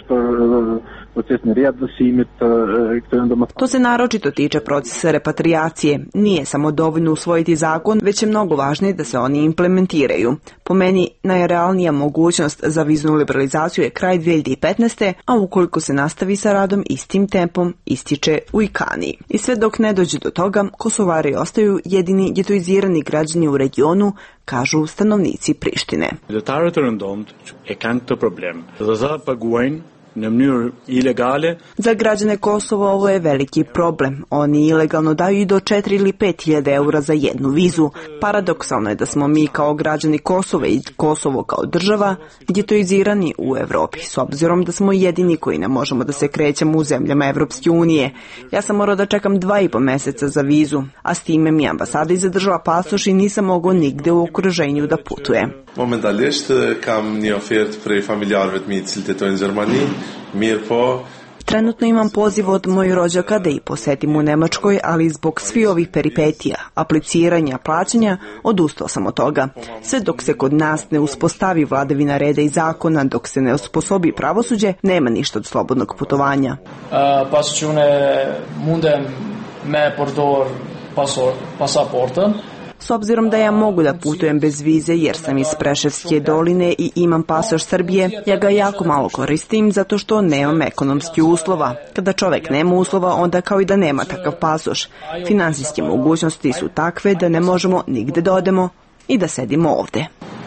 S10: To se naročito tiče procesa repatriacije. Nije samo dovoljno usvojiti zakon, već je mnogo važnije da se oni implementiraju. Po meni, najrealnija mogućnost za viznu liberalizaciju je kraj dvije hiljade petnaeste. a ukoliko se nastavi sa radom istim tempom, ističe Ujkani. I sve dok ne dođe do toga, Kosovari ostaju jedini getoizirani građani u regionu, kažu stanovnici Prištine.
S16: Zyrtarët e rëndomtë e kanë këtë problem. Dhe za paguajnë
S10: Za građane Kosova ovo je veliki problem. Oni ilegalno daju i do četiri ili pet hiljada eura za jednu vizu. Paradoksalno je da smo mi kao građani Kosova i Kosovo kao država getoizirani u Evropi, s obzirom da smo jedini koji ne možemo da se krećemo u zemljama Evropske unije. Ja sam morao da čekam dva i po meseca za vizu, a s time mi ambasada i zadržala pasoš i nisam mogao nigde u okruženju da putujem.
S2: Momentalisht kam një ofertë prej familjarëve të mi të cilët jetojnë në Gjermani, mirë po.
S10: Trenutno imam poziv od mojih rođaka da ih posetim u Nemačkoj, ali zbog svih ovih peripetija, apliciranja, plaćanja, odustao sam od toga. Sve dok se kod nas ne uspostavi vladavina reda i zakona, dok se ne osposobi pravosuđe, nema ništa od slobodnog putovanja.
S15: Pas që une mundem me përdor pasaportën.
S10: S obzirom da ja mogu da putujem bez vize jer sam iz Preševske doline i imam pasoš Srbije, ja ga jako malo koristim zato što nemam ekonomski uslova. Kada čovek nema uslova, onda kao i da nema takav pasoš. Finansijske mogućnosti su takve da ne možemo nigde da odemo i da sedimo ovde.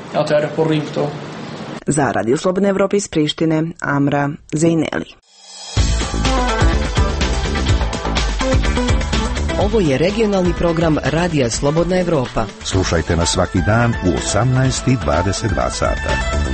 S10: Za Radio Slobodne Evrope iz Prištine, Amra Zejneli.
S16: Ovo je regionalni program Radija Slobodna Evropa.
S20: Slušajte nas svaki dan u osamnaest i dvadeset dva sata.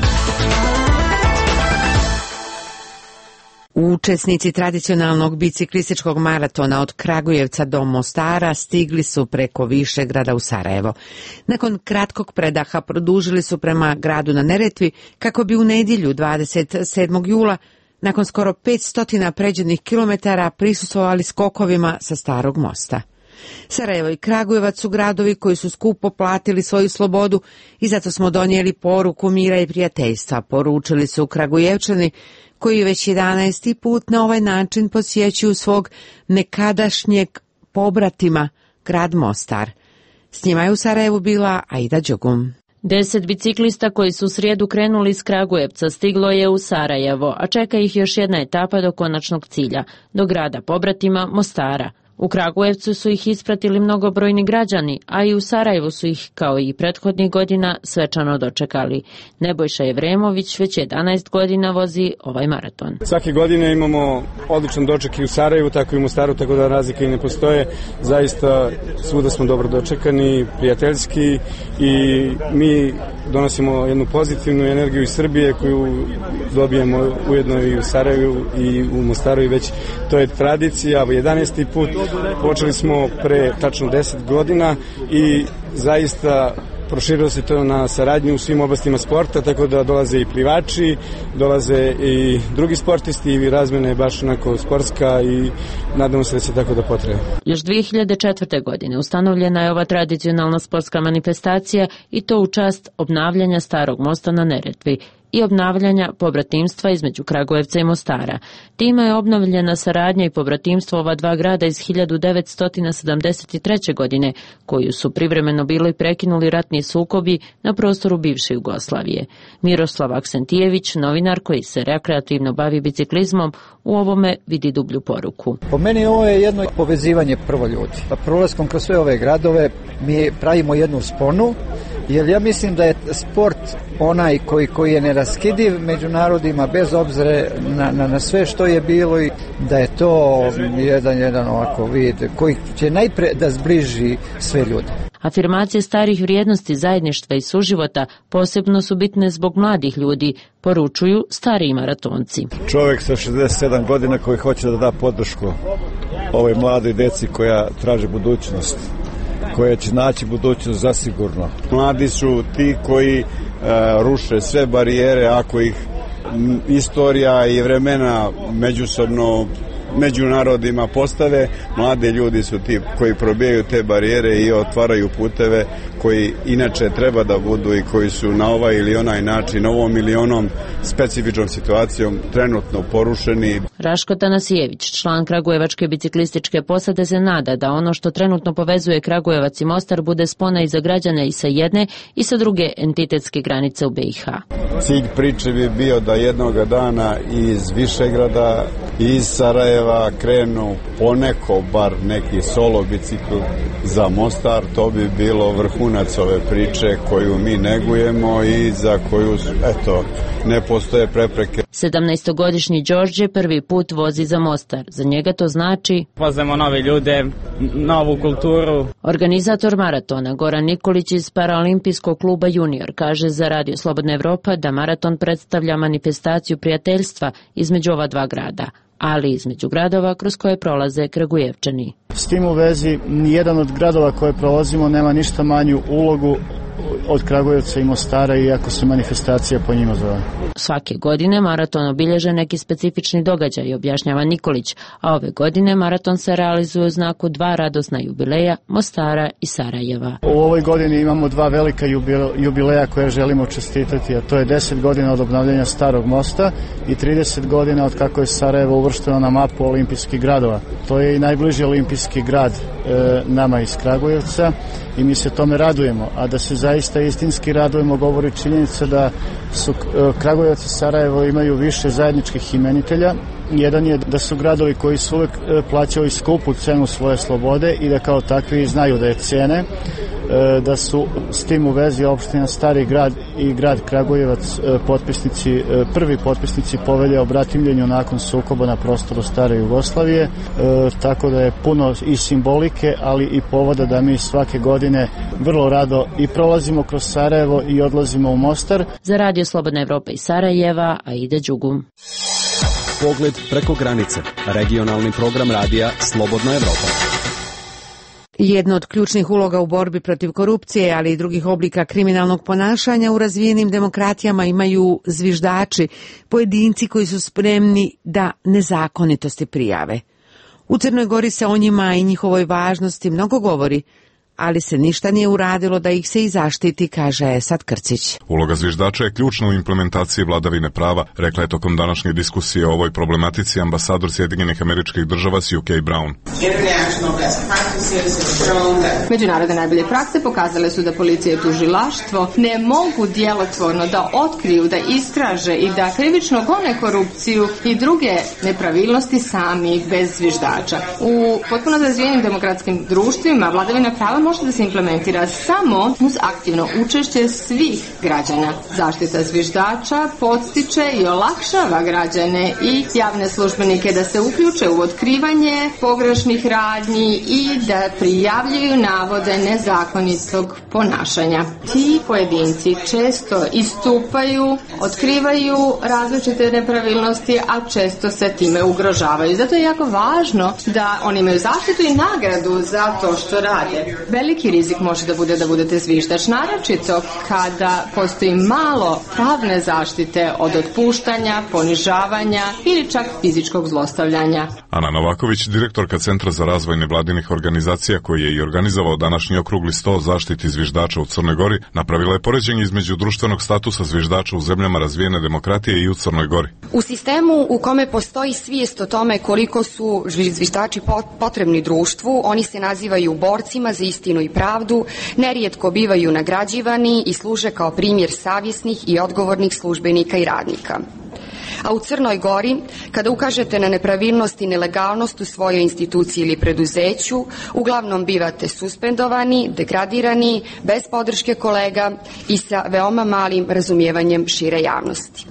S1: Učesnici tradicionalnog biciklističkog maratona od Kragujevca do Mostara stigli su preko Višegrada u Sarajevo. Nakon kratkog predaha produžili su prema gradu na Neretvi kako bi u nedjelju dvadeset sedmog jula nakon skoro petsto pređenih kilometara prisustvovali skokovima sa Starog mosta. Sarajevo i Kragujevac su gradovi koji su skupo platili svoju slobodu i zato smo donijeli poruku mira i prijateljstva, poručili su Kragujevčani koji već jedanaesti put na ovaj način posjećuju svog nekadašnjeg pobratima, grad Mostar. S njima je u Sarajevu bila Aida Đogum.
S17: Deset biciklista koji su u srijedu krenuli iz Kragujevca stiglo je u Sarajevo, a čeka ih još jedna etapa do konačnog cilja, do grada pobratima Mostara. U Kragujevcu su ih ispratili mnogobrojni građani, a i u Sarajevu su ih, kao i prethodnih godina, svečano dočekali. Nebojša Jevremović već jedanaest godina vozi ovaj maraton.
S18: Svake godine imamo odličan doček i u Sarajevu, tako i u Mostaru, tako da razlike i ne postoje. Zaista svuda smo dobro dočekani, prijateljski i mi donosimo jednu pozitivnu energiju iz Srbije koju dobijemo ujedno i u Sarajevu i u Mostaru i već to je tradicija, jedanaesti put. Počeli smo pre tačno deset godina i zaista proširilo se to na saradnju u svim oblastima sporta, tako da dolaze i plivači, dolaze i drugi sportisti i razmjena je baš onako sportska i nadamo se da će tako da potrebe.
S17: Još dvije hiljade četvrte. godine ustanovljena je ova tradicionalna sportska manifestacija i to u čast obnavljanja Starog mosta na Neretvi i obnavljanja pobratimstva između Kragujevca i Mostara. Time je obnovljena saradnja i pobratimstvo ova dva grada iz hiljadu devetsto sedamdeset treće. godine, koju su privremeno bili prekinuli ratni sukobi na prostoru bivše Jugoslavije. Miroslav Aksentijević, novinar koji se rekreativno bavi biciklizmom, u ovome vidi dublju poruku.
S21: Po meni ovo je jedno povezivanje prvo ljudi. Prolaskom kroz sve ove gradove mi pravimo jednu sponu, jer ja mislim da je sport onaj koji, koji je neraskidiv među narodima bez obzira na, na, na sve što je bilo i da je to jedan, jedan ovako vid koji će najpre da zbliži sve ljude.
S17: Afirmacije starih vrijednosti zajedništva i suživota posebno su bitne zbog mladih ljudi, poručuju stariji maratonci.
S23: Čovjek sa šezdeset sedam godina koji hoće da da podršku ovoj mladoj deci koja traži budućnost, koja će naći budućnost zasigurno. Mladi su ti koji e, ruše sve barijere ako ih m, istorija i vremena međusobno među narodima postave. Mladi ljudi su ti koji probijaju te barijere i otvaraju puteve koji inače treba da budu i koji su na ovaj ili onaj način, ovom ili onom specifičnom situacijom trenutno porušeni.
S17: Raško Tanasijević, član Kragujevačke biciklističke posade, se nada da ono što trenutno povezuje Kragujevac i Mostar bude spona i za građane i sa jedne i sa druge entitetske granice u B i H.
S23: Cilj priče bi bio da jednoga dana iz Višegrada iz Sarajeva krenu poneko, bar neki solo bicikl za Mostar, to bi bilo vrhunac ove priče koju mi negujemo i za koju, eto, ne postoje prepreke.
S17: sedamnaestogodišnji Đorđe prvi put vozi za Mostar. Za njega to znači
S3: poznajemo nove ljude, novu kulturu.
S17: Organizator maratona Goran Nikolić iz Paraolimpijskog kluba Junior kaže za Radio Slobodna Evropa da maraton predstavlja manifestaciju prijateljstva između ova dva grada, ali između gradova kroz koje prolaze Kragujevčani.
S4: S tim u vezi, nijedan od gradova koje prolazimo nema ništa manju ulogu od Kragujevca i Mostara, iako se manifestacija po njima zove.
S17: Svake godine maraton obilježe neki specifični događaj, objašnjava Nikolić, a ove godine maraton se realizuje u znaku dva radosna jubileja Mostara i Sarajeva.
S4: U ovoj godini imamo dva velika jubileja koje želimo čestitati, a to je deset godina od obnavljanja Starog mosta i trideset godina od kako je Sarajevo uvršteno na mapu olimpijskih gradova. To je i najbliži olimpijski grad e, nama iz Kragujevca i mi se tome radujemo, a da se zaista istinski radujemo govori činjenica da su Kragujevac i Sarajevo imaju više zajedničkih imenitelja. Jedan je da su gradovi koji su uvek plaćali skupu cenu svoje slobode i da kao takvi znaju da je cene, da su s tim u vezi opština Stari grad i grad Kragujevac potpisnici, prvi potpisnici povelje o bratimljenju nakon sukoba na prostoru stare Jugoslavije, tako da je puno i simbolike, ali i povoda da mi svake godine vrlo rado i prolazimo kroz Sarajevo i odlazimo u Mostar.
S17: Za Radio Slobodna Evropa iz Sarajeva, Aida Đugum.
S14: Pogled preko granice. Regionalni program radija Slobodna Evropa.
S1: Jedna od ključnih uloga u borbi protiv korupcije, ali i drugih oblika kriminalnog ponašanja u razvijenim demokratijama imaju zviždači, pojedinci koji su spremni da nezakonitosti prijave. U Crnoj Gori se o njima i njihovoj važnosti mnogo govori, ali se ništa nije uradilo da ih se i zaštiti, kaže Esad Krcić.
S22: Uloga zviždača je ključna u implementaciji vladavine prava, rekla je tokom današnje diskusije o ovoj problematici ambasador Sjedinjenih Američkih Država Sue K. Brown.
S24: Međunarodne najbolje prakse pokazale su da policija i tužilaštvo ne mogu djelotvorno da otkriju, da istraže i da krivično gone korupciju i druge nepravilnosti sami bez zviždača. U potpuno razvijenim demokratskim društvima vladavina prava može da se implementira samo uz aktivno učešće svih građana. Zaštita zviždača podstiče i olakšava građane i javne službenike da se uključe u otkrivanje pogrešnih radnji i da prijavljuju navode nezakonitog ponašanja. Ti pojedinci često istupaju, otkrivaju različite nepravilnosti, a često se time ugrožavaju. Zato je jako važno da oni imaju zaštitu i nagradu za to što rade. Veliki rizik može da bude da budete zviždač, naročito kada postoji malo pravne zaštite od otpuštanja, ponižavanja ili čak fizičkog zlostavljanja.
S22: Ana Novaković, direktorka Centra za razvoj nevladinih organizacija koji je i organizovao današnji okrugli sto o zaštiti zviždača u Crnoj Gori, napravila je poređenje između društvenog statusa zviždača u zemljama razvijene demokratije i u Crnoj Gori.
S25: U sistemu u kome postoji svijest o tome koliko su zviždači potrebni društvu, oni se nazivaju borcima za istinu i pravdu, nerijetko bivaju nagrađivani i služe kao primjer savjesnih i odgovornih službenika i radnika. A u Crnoj Gori, kada ukažete na nepravilnost i nelegalnost u svojoj instituciji ili preduzeću, uglavnom bivate suspendovani, degradirani, bez podrške kolega i sa veoma malim razumijevanjem šire javnosti.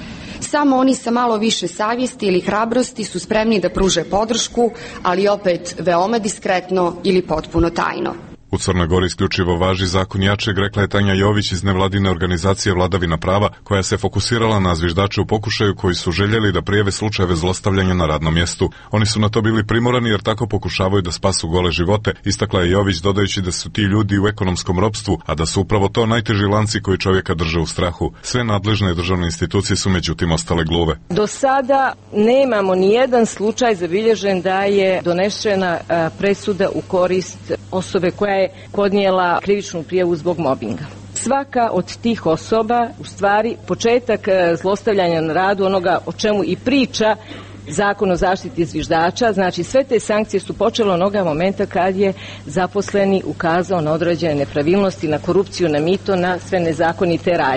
S25: Samo oni sa malo više savjesti ili hrabrosti su spremni da pruže podršku, ali opet veoma diskretno ili potpuno tajno.
S22: U Crnoj Gori isključivo važi zakon jačeg, rekla je Tanja Jović iz nevladine organizacije Vladavina prava, koja se fokusirala na zviždače u pokušaju koji su željeli da prijave slučajeve zlostavljanja na radnom mjestu. Oni su na to bili primorani jer tako pokušavaju da spasu gole živote, istakla je Jović dodajući da su ti ljudi u ekonomskom ropstvu, a da su upravo to najteži lanci koji čovjeka drže u strahu. Sve nadležne državne institucije su međutim ostale gluve.
S26: Do sada nemamo ni jedan slučaj zabilježen da je donešena presuda u korist osobe koja je podnijela krivičnu prijavu zbog mobinga. Svaka od tih osoba, u stvari, početak zlostavljanja na radu, onoga o čemu i priča Zakon o zaštiti zviždača, znači sve te sankcije su počele onoga momenta kad je zaposleni ukazao na određene nepravilnosti, na korupciju, na mito, na sve nezakonite radnje.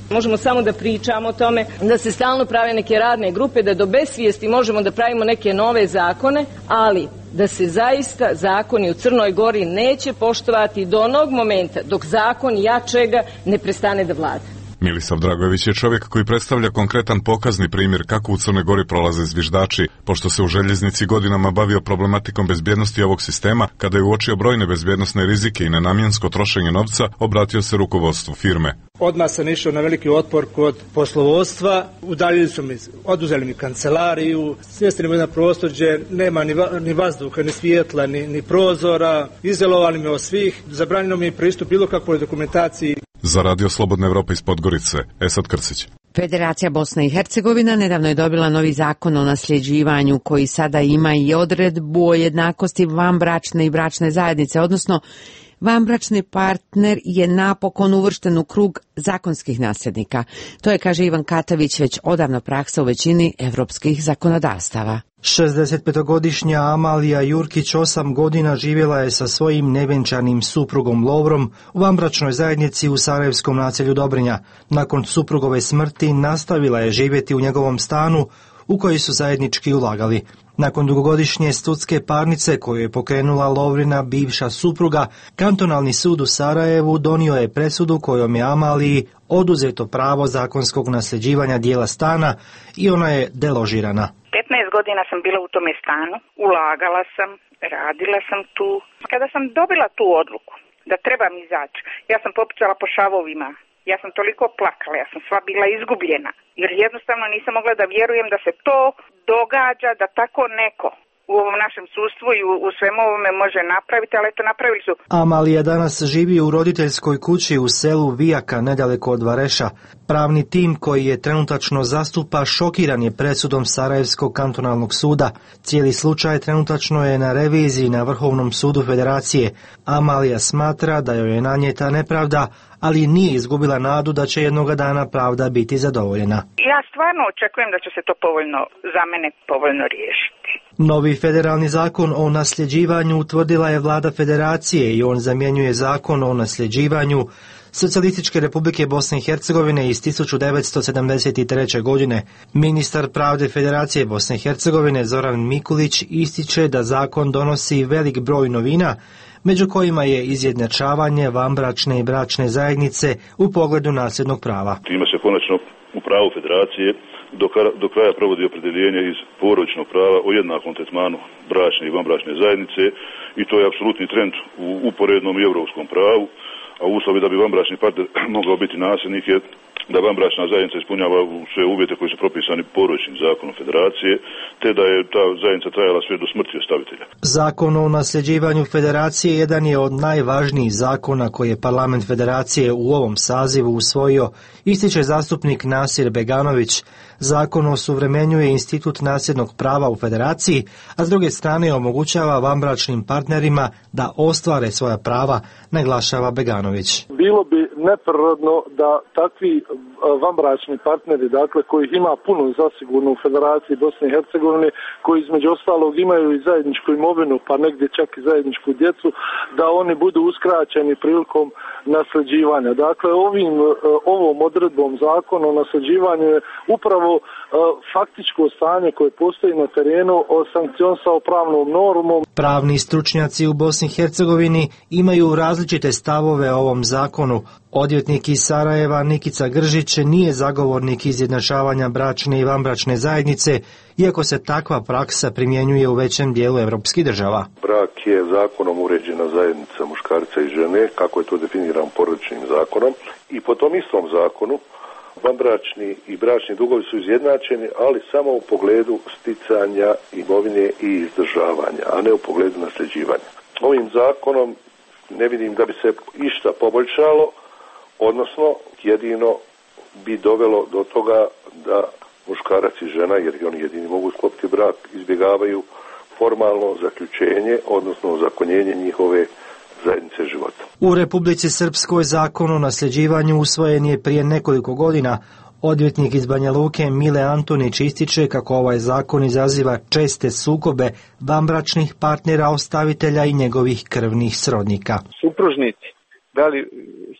S26: Možemo samo da pričamo o tome, da se stalno prave neke radne grupe, da do besvijesti možemo da pravimo neke nove zakone, ali da se zaista zakoni u Crnoj Gori neće poštovati do onog momenta dok zakon jačega ne prestane da vlada.
S22: Milisav Dragojević je čovjek koji predstavlja konkretan pokazni primjer kako u Crnoj Gori prolaze zviždači, pošto se u željeznici godinama bavio problematikom bezbjednosti ovog sistema. Kada je uočio brojne bezbjednosne rizike i nenamjensko trošenje novca, obratio se rukovodstvu firme.
S5: Odmah sam išao na veliki otpor kod poslovodstva, udaljili su mi, oduzeli mi kancelariju, smjestili mi na prostor gdje nema ni, va, ni vazduha, ni svjetla, ni, ni prozora, izolovali me od svih, zabranilo mi pristup bilo kakvoj dokumentaciji.
S22: Za Radio Slobodna Evropa iz Podgorice, Esad Krsić.
S1: Federacija Bosna i Hercegovina nedavno je dobila novi zakon o nasljeđivanju koji sada ima i odredbu o jednakosti vanbračne i bračne zajednice, odnosno vanbračni partner je napokon uvršten u krug zakonskih nasljednika. To je, kaže Ivan Katavić, već odavno praksa u većini evropskih zakonodavstava.
S6: šezdesetpetogodišnja Amalija Jurkić osam godina živjela je sa svojim nevenčanim suprugom Lovrom u vanbračnoj zajednici u sarajevskom naselju Dobrinja. Nakon suprugove smrti nastavila je živjeti u njegovom stanu u koji su zajednički ulagali. Nakon dugogodišnje sudske parnice koju je pokrenula Lovrina bivša supruga, kantonalni sud u Sarajevu donio je presudu kojom je Amaliji oduzeto pravo zakonskog nasljeđivanja dijela stana i ona je deložirana.
S7: petnaest godina sam bila u tome stanu, ulagala sam, radila sam tu. Kada sam dobila tu odluku da trebam izaći, ja sam popucala po šavovima. Ja sam toliko plakala, ja sam sva bila izgubljena, jer jednostavno nisam mogla da vjerujem da se to događa, da tako neko u ovom našem sudstvu i u, u svemu ovome može napraviti, ali eto napravili su.
S6: Amalija danas živi u roditeljskoj kući u selu Vijaka, nedaleko od Vareša. Pravni tim koji je trenutačno zastupa šokiran je presudom Sarajevskog kantonalnog suda. Cijeli slučaj trenutačno je na reviziji na Vrhovnom sudu Federacije. Amalija smatra da joj je nanijeta nepravda, ali nije izgubila nadu da će jednoga dana pravda biti zadovoljena.
S7: Ja stvarno očekujem da će se to povoljno, za mene povoljno riješiti.
S6: Novi federalni zakon o nasljeđivanju utvrdila je vlada federacije i on zamjenjuje zakon o nasljeđivanju Socijalističke Republike Bosne i Hercegovine iz tisuću devetsto sedamdeset treće. godine. Ministar pravde Federacije Bosne i Hercegovine Zoran Mikulić ističe da zakon donosi velik broj novina, među kojima je izjednačavanje vanbračne i bračne zajednice u pogledu nasljednog prava.
S8: Time se konačno u pravu Federacije do, do kraja provodi opredeljenje iz porodičnog prava o jednakom tretmanu bračne i vanbračne zajednice i to je apsolutni trend u uporednom i europskom pravu, a uslovi da bi vanbračni partner mogao biti nasljednik je da vanbračna zajednica ispunjava sve uvjete koji su propisani porodičnim zakonom Federacije, te da je ta zajednica trajala sve do smrti ostavitelja.
S6: Zakon o nasljeđivanju Federacije jedan je od najvažnijih zakona koje je parlament Federacije u ovom sazivu usvojio, ističe zastupnik Nasir Beganović. Zakon osuvremenjuje institut nasljednog prava u Federaciji, a s druge strane omogućava vanbračnim partnerima da ostvare svoja prava, naglašava Beganović.
S9: Bilo bi neprirodno da takvi vanbračni partneri, dakle kojih ima puno zasigurno u Federaciji Bosne i Hercegovine, koji između ostalog imaju i zajedničku imovinu, pa negdje čak i zajedničku djecu, da oni budu uskraćeni prilikom nasljeđivanja. Dakle, ovim, ovom odredbom zakona o nasljeđivanju je upravo faktičko stanje koje postoji na terenu sankcionisao pravnom normom.
S6: Pravni stručnjaci u Bosni i Hercegovini imaju različite stavove o ovom zakonu. Odvjetnik iz Sarajeva Nikica Gržić nije zagovornik izjednačavanja bračne i vanbračne zajednice, iako se takva praksa primjenjuje u većem dijelu evropskih država.
S11: Brak je zakonom uređena zajednica muškarca i žene, kako je to definirano porodičnim zakonom, i po tom istom zakonu vanbračni i bračni dugovi su izjednačeni, ali samo u pogledu sticanja imovine i izdržavanja, a ne u pogledu nasljeđivanja. Ovim zakonom ne vidim da bi se išta poboljšalo, odnosno jedino bi dovelo do toga da muškarac i žena, jer oni jedini mogu sklopiti brak, izbjegavaju formalno zaključenje, odnosno ozakonjenje njihove zajednice života.
S6: U Republici Srpskoj zakon o nasljeđivanju usvojen je prije nekoliko godina. Odvjetnik iz Banja Luke Mile Antonić ističe kako ovaj zakon izaziva česte sukobe vanbračnih partnera, ostavitelja i njegovih krvnih srodnika.
S27: Supružnici, da li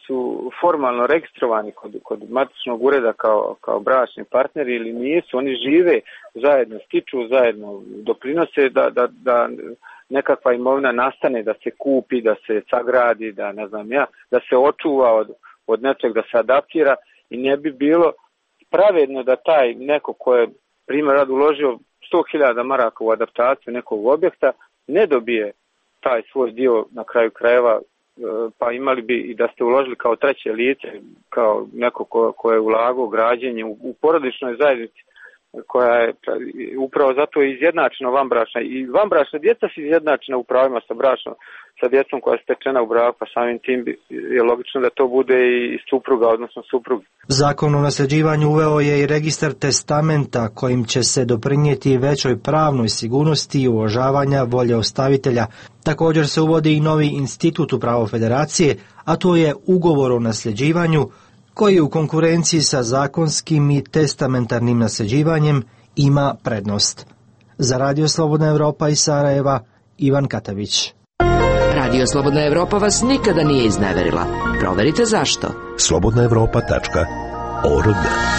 S2: su formalno registrovani kod, kod matičnog ureda kao, kao bračni partneri ili nisu, oni žive zajedno, stiču zajedno, doprinose da, da, da nekakva imovina nastane, da se kupi, da se sagradi, da ne znam ja, da se očuva od, od nečeg, da se adaptira i ne bi bilo pravedno da taj neko ko je primjer rad uložio sto hiljada maraka u adaptaciju nekog objekta ne dobije taj svoj dio na kraju krajeva, pa imali bi i da ste uložili kao treće lice, kao neko ko, ko je ulagao građenje u, u porodičnoj zajednici koja je upravo zato izjednačena vanbračna i vanbračna djeca su izjednačena u pravima sa bračnom, sa djecom koja je stečena u braku, pa samim tim je logično da to bude i supruga, odnosno suprug.
S6: Zakon o nasljeđivanju uveo je i registar testamenta kojim će se doprinijeti većoj pravnoj sigurnosti i uvažavanja volje ostavitelja. Također se uvodi i novi institut u pravo federacije, a to je ugovor o nasljeđivanju koji u konkurenciji sa zakonskim i testamentarnim nasljeđivanjem ima prednost. Za Radio Slobodna Evropa iz Sarajeva, Ivan Katavić.
S16: Radio Slobodna Evropa vas nikada nije izneverila. Proverite zašto.
S20: slobodna evropa tačka org.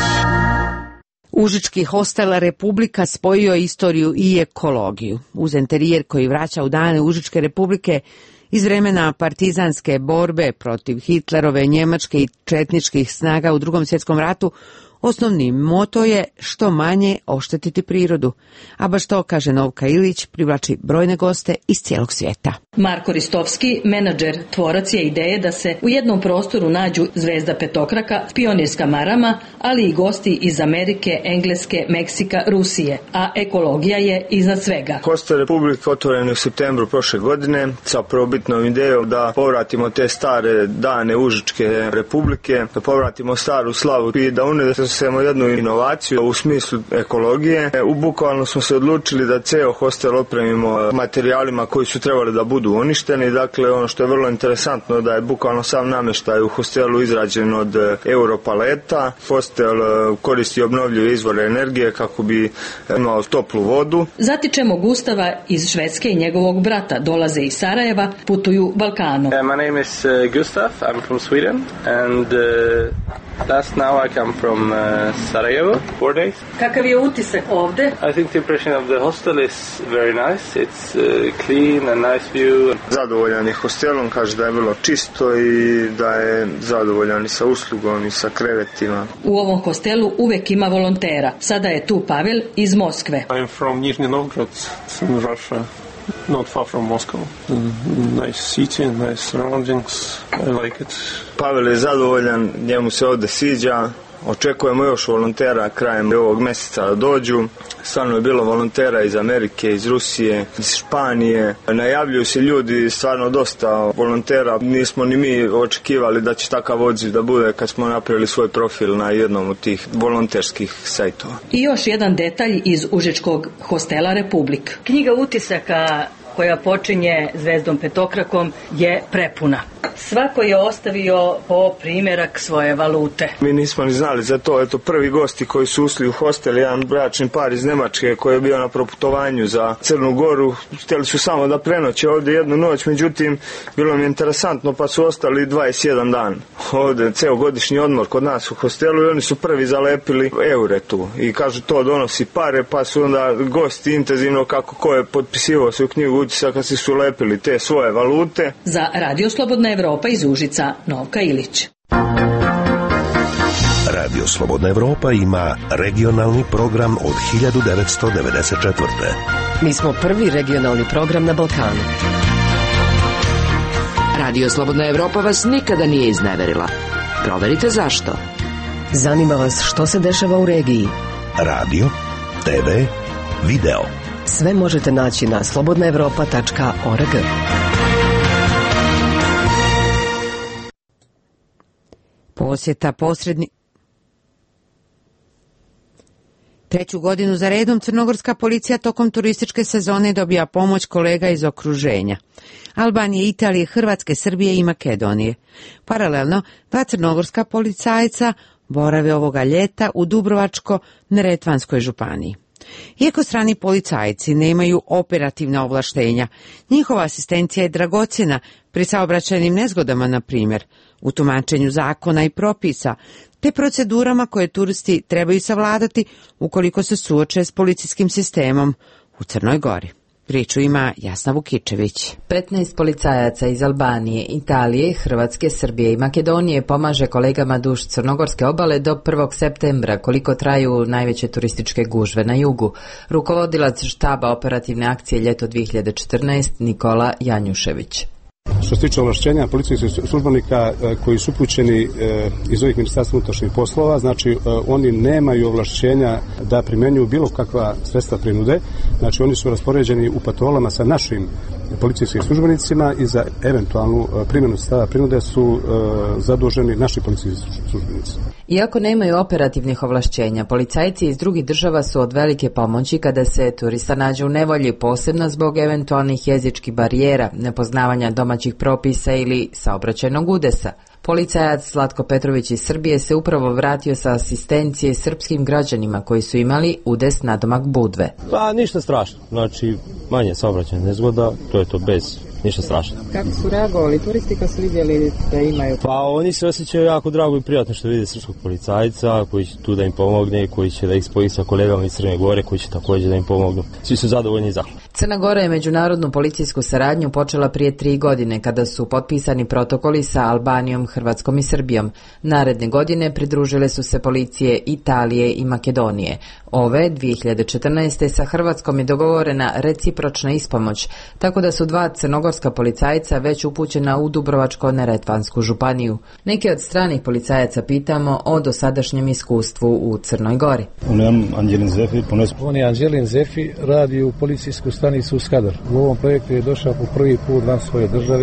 S1: Užički hostel Republika spojio istoriju i ekologiju. Uz enterijer koji vraća u dane Užičke Republike iz vremena partizanske borbe protiv Hitlerove, Njemačke i četničkih snaga u Drugom svjetskom ratu, osnovni moto je što manje oštetiti prirodu. A baš to, kaže Novka Ilić, privlači brojne goste iz cijelog svijeta.
S10: Marko Ristovski, menadžer, tvorac je ideje da se u jednom prostoru nađu zvezda petokraka, pionirska marama, ali i gosti iz Amerike, Engleske, Meksika, Rusije, a ekologija je iznad svega.
S12: Hostel Republika otvoren je u septembru prošle godine sa prvobitnom idejom da povratimo te stare dane Užičke Republike, da povratimo staru slavu i da unesemo jednu inovaciju u smislu ekologije. U bukvalno smo se odlučili da ceo hostel opremimo materijalima koji su trebali da budu uništeni. Dakle, ono što je vrlo interesantno da je bukvalno sam namještaj u hostelu izrađen od europaleta. Hostel koristi obnovljive izvore energije kako bi imao toplu vodu.
S10: Zatičemo Gustava iz Švedske i njegovog brata. Dolaze iz Sarajeva, putuju Balkanom.
S13: Uh, my name is uh, Gustav. I'm from Sweden and uh, last now I come from uh, Sarajevo, four days.
S10: Kakav je utisak ovde?
S13: I think the impression of the hostel is very nice. It's uh, clean and nice view.
S12: Zadovoljan je hostelom, kaže da je vrlo čisto i da je zadovoljan i sa uslugom i sa krevetima.
S10: U ovom hostelu uvek ima volontera. Sada je tu Pavel iz Moskve.
S15: I'm from Nizhny Novgorod, in Russia. Not far from Moscow. Nice city, nice surroundings. I like it.
S12: Pavel je zadovoljan, njemu se ovdje sviđa. Očekujemo još volontera krajem ovog mjeseca da dođu. Stvarno je bilo volontera iz Amerike, iz Rusije, iz Španije. Najavljuju se ljudi, stvarno dosta volontera. Nismo ni mi očekivali da će takav odziv da bude kad smo napravili svoj profil na jednom od tih volonterskih sajtova.
S10: I još jedan detalj iz Užičkog hostela Republik. Knjiga utisaka koja počinje zvezdom petokrakom je prepuna. Svako je ostavio po primjerak svoje valute.
S12: Mi nismo ni znali za to. Eto, prvi gosti koji su ušli u hostel, jedan bračni par iz Nemačke koji je bio na proputovanju za Crnu Goru. Htjeli su samo da prenoće ovdje jednu noć, međutim, bilo mi je interesantno pa su ostali dvadeset jedan dan. Ovdje ceo godišnji odmor kod nas u hostelu i oni su prvi zalepili eure tu. I kažu to donosi pare, pa su onda gosti intenzivno kako ko je potpisivao se u knjigu utisaka si su lepili te svoje valute.
S10: Za Radio Slobodna Evropa iz Užica, Novka Ilić.
S20: Radio Slobodna Evropa ima regionalni program od hiljadu devetsto devedeset četvrte.
S16: Mi smo prvi regionalni program na Balkanu. Radio Slobodna Evropa vas nikada nije izneverila. Proverite zašto. Zanima vas što se dešava u regiji.
S20: Radio, te ve, video.
S16: Sve možete naći na slobodna evropa tačka org.
S1: Posjeta posredni... Treću godinu za redom crnogorska policija tokom turističke sezone dobija pomoć kolega iz okruženja. Albanije, Italije, Hrvatske, Srbije i Makedonije. Paralelno, dva crnogorska policajca borave ovoga ljeta u Dubrovačko-Neretvanskoj županiji. Iako strani policajci nemaju operativna ovlaštenja, njihova asistencija je dragocjena pri saobraćajnim nezgodama, na primjer, u tumačenju zakona i propisa, te procedurama koje turisti trebaju savladati ukoliko se suoče s policijskim sistemom u Crnoj Gori. Priču ima Jasna Vukičević.
S3: petnaest policajaca iz Albanije, Italije, Hrvatske, Srbije i Makedonije pomaže kolegama duž Crnogorske obale do prvog septembra, koliko traju najveće turističke gužve na jugu. Rukovodilac štaba operativne akcije ljeto dvije hiljade četrnaeste Nikola Janjušević.
S4: Što se tiče ovlašćenja policijskih službenika koji su upućeni iz ovih ministarstva unutrašnjih poslova, znači oni nemaju ovlašćenja da primjenjuju bilo kakva sredstva prinude, znači oni su raspoređeni u patrolama sa našim policijskim službenicima i za eventualnu primjenu sredstava prinude su zaduženi naši policijski službenici.
S3: Iako nemaju operativnih ovlašćenja, policajci iz drugih država su od velike pomoći kada se turista nađe u nevolji, posebno zbog eventualnih jezičkih barijera, nepoznavanja domaćih propisa ili saobraćajnog udesa. Policajac Zlatko Petrović iz Srbije se upravo vratio sa asistencije srpskim građanima koji su imali udes nadomak Budve.
S18: Pa ništa strašno, znači manje saobraćajnih nezgoda, to je to bez ništa strašno.
S19: Kako su reagovali turisti kad su vidjeli da imaju?
S18: Pa oni se osjećaju jako drago i prijatno što vide srpskog policajca koji će tu da im pomogne, koji će da ih spoji sa kolegama iz Crne Gore, koji će također da im pomognu. Svi su zadovoljni i zahvalni.
S3: Crna Gora je međunarodnu policijsku saradnju počela prije tri godine kada su potpisani protokoli sa Albanijom, Hrvatskom i Srbijom. Naredne godine pridružile su se policije Italije i Makedonije. Ove, dvije hiljade četrnaeste. sa Hrvatskom je dogovorena recipročna ispomoć, tako da su dva crnogorska policajca već upućena u Dubrovačko-neretvansku županiju. Neke od stranih policajaca pitamo o dosadašnjem iskustvu u Crnoj Gori.
S21: On je Anđelin Zefi, radi u policijsku stanicu u Skadar. U ovom projektu je došao po prvi put van svoje države.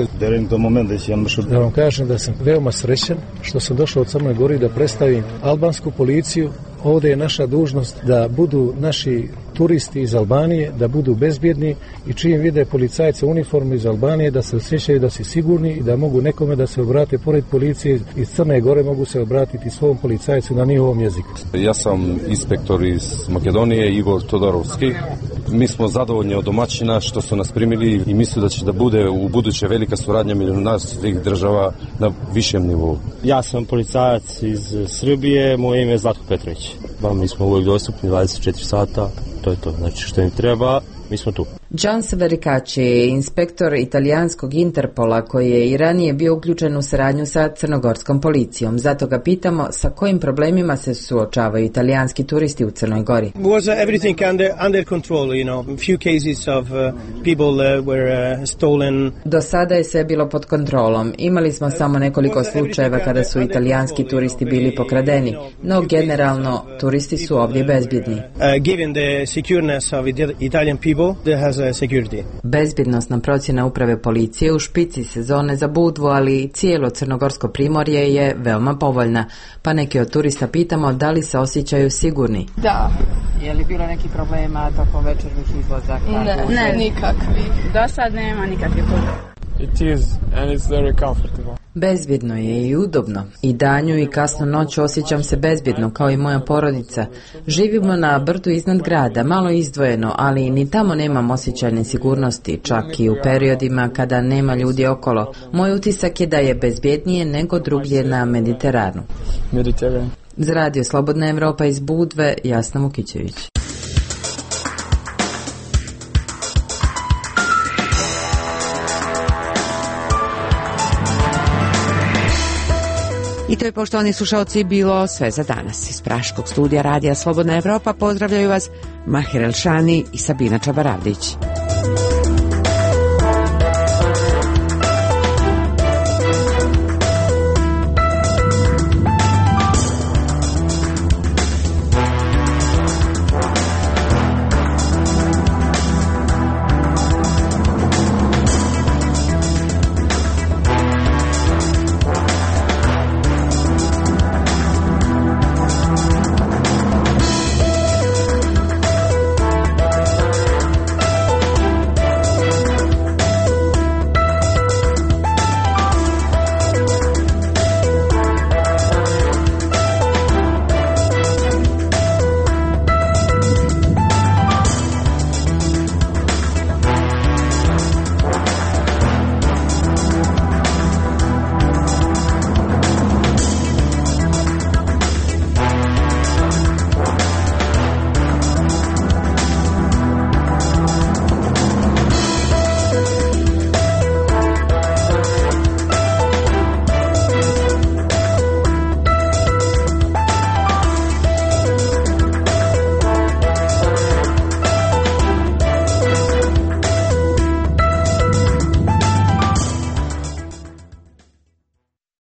S21: Da vam kažem da sam veoma srećan što sam došao u Crnoj Gori da predstavim albansku policiju. Ovdje je naša dužnost da budu naši turisti iz Albanije, da budu bezbjedni i čim vide policajce u uniformu iz Albanije da se osjećaju da su sigurni i da mogu nekome da se obrate pored policije iz Crne Gore, mogu se obratiti svom policajcu na njihovom jeziku.
S23: Ja sam inspektor iz Makedonije, Igor Todorovski. Mi smo zadovoljni od domaćina što su nas primili i mislim da će da bude u buduće velika suradnja među nas svih država na višem nivou.
S18: Ja sam policajac iz Srbije, moje ime je Zlatko Petrović. Mi smo uvijek dostupni dvadeset četiri sata, to je to. Znači što im treba, mi smo tu.
S3: John Severikaci je inspektor italijanskog Interpola koji je i ranije bio uključen u saradnju sa crnogorskom policijom. Zato ga pitamo sa kojim problemima se suočavaju italijanski turisti u Crnoj Gori.
S21: Was everything under under control, you know. Few cases of uh, people uh, were uh, stolen.
S3: Do sada je sve bilo pod kontrolom. Imali smo samo nekoliko slučajeva kada su italijanski turisti bili pokradeni, no generalno turisti su ovdje bezbjedni.
S21: Uh, given the secureness of Italian people, there has security.
S3: Bezbjednosna procjena uprave policije u špici sezone za Budvu, ali i cijelo crnogorsko primorje je veoma povoljna, pa neki od turista pitamo da li se osjećaju sigurni.
S19: Da. Je li bilo neki problema tokom večernjih izlazaka?
S24: Ne, ne, nikakvih.
S19: Do sad nema nikakvih problema.
S27: It is, and it's very comfortable.
S3: Bezbjedno je i udobno. I danju i kasno noću osjećam se bezbjedno kao i moja porodica. Živimo na brdu iznad grada, malo izdvojeno, ali ni tamo nemam osjećaj nesigurnosti, čak i u periodima kada nema ljudi okolo. Moj utisak je da je bezbjednije nego drugdje na Mediteranu.
S27: Mediteran.
S3: Za radio Slobodna Evropa iz Budve, Jasna Vukičević.
S1: I to je, poštovani slušalci, bilo sve za danas. Iz Praškog studija radija Slobodna Evropa pozdravljaju vas Mahir Elšani i Sabina Čabaravdić.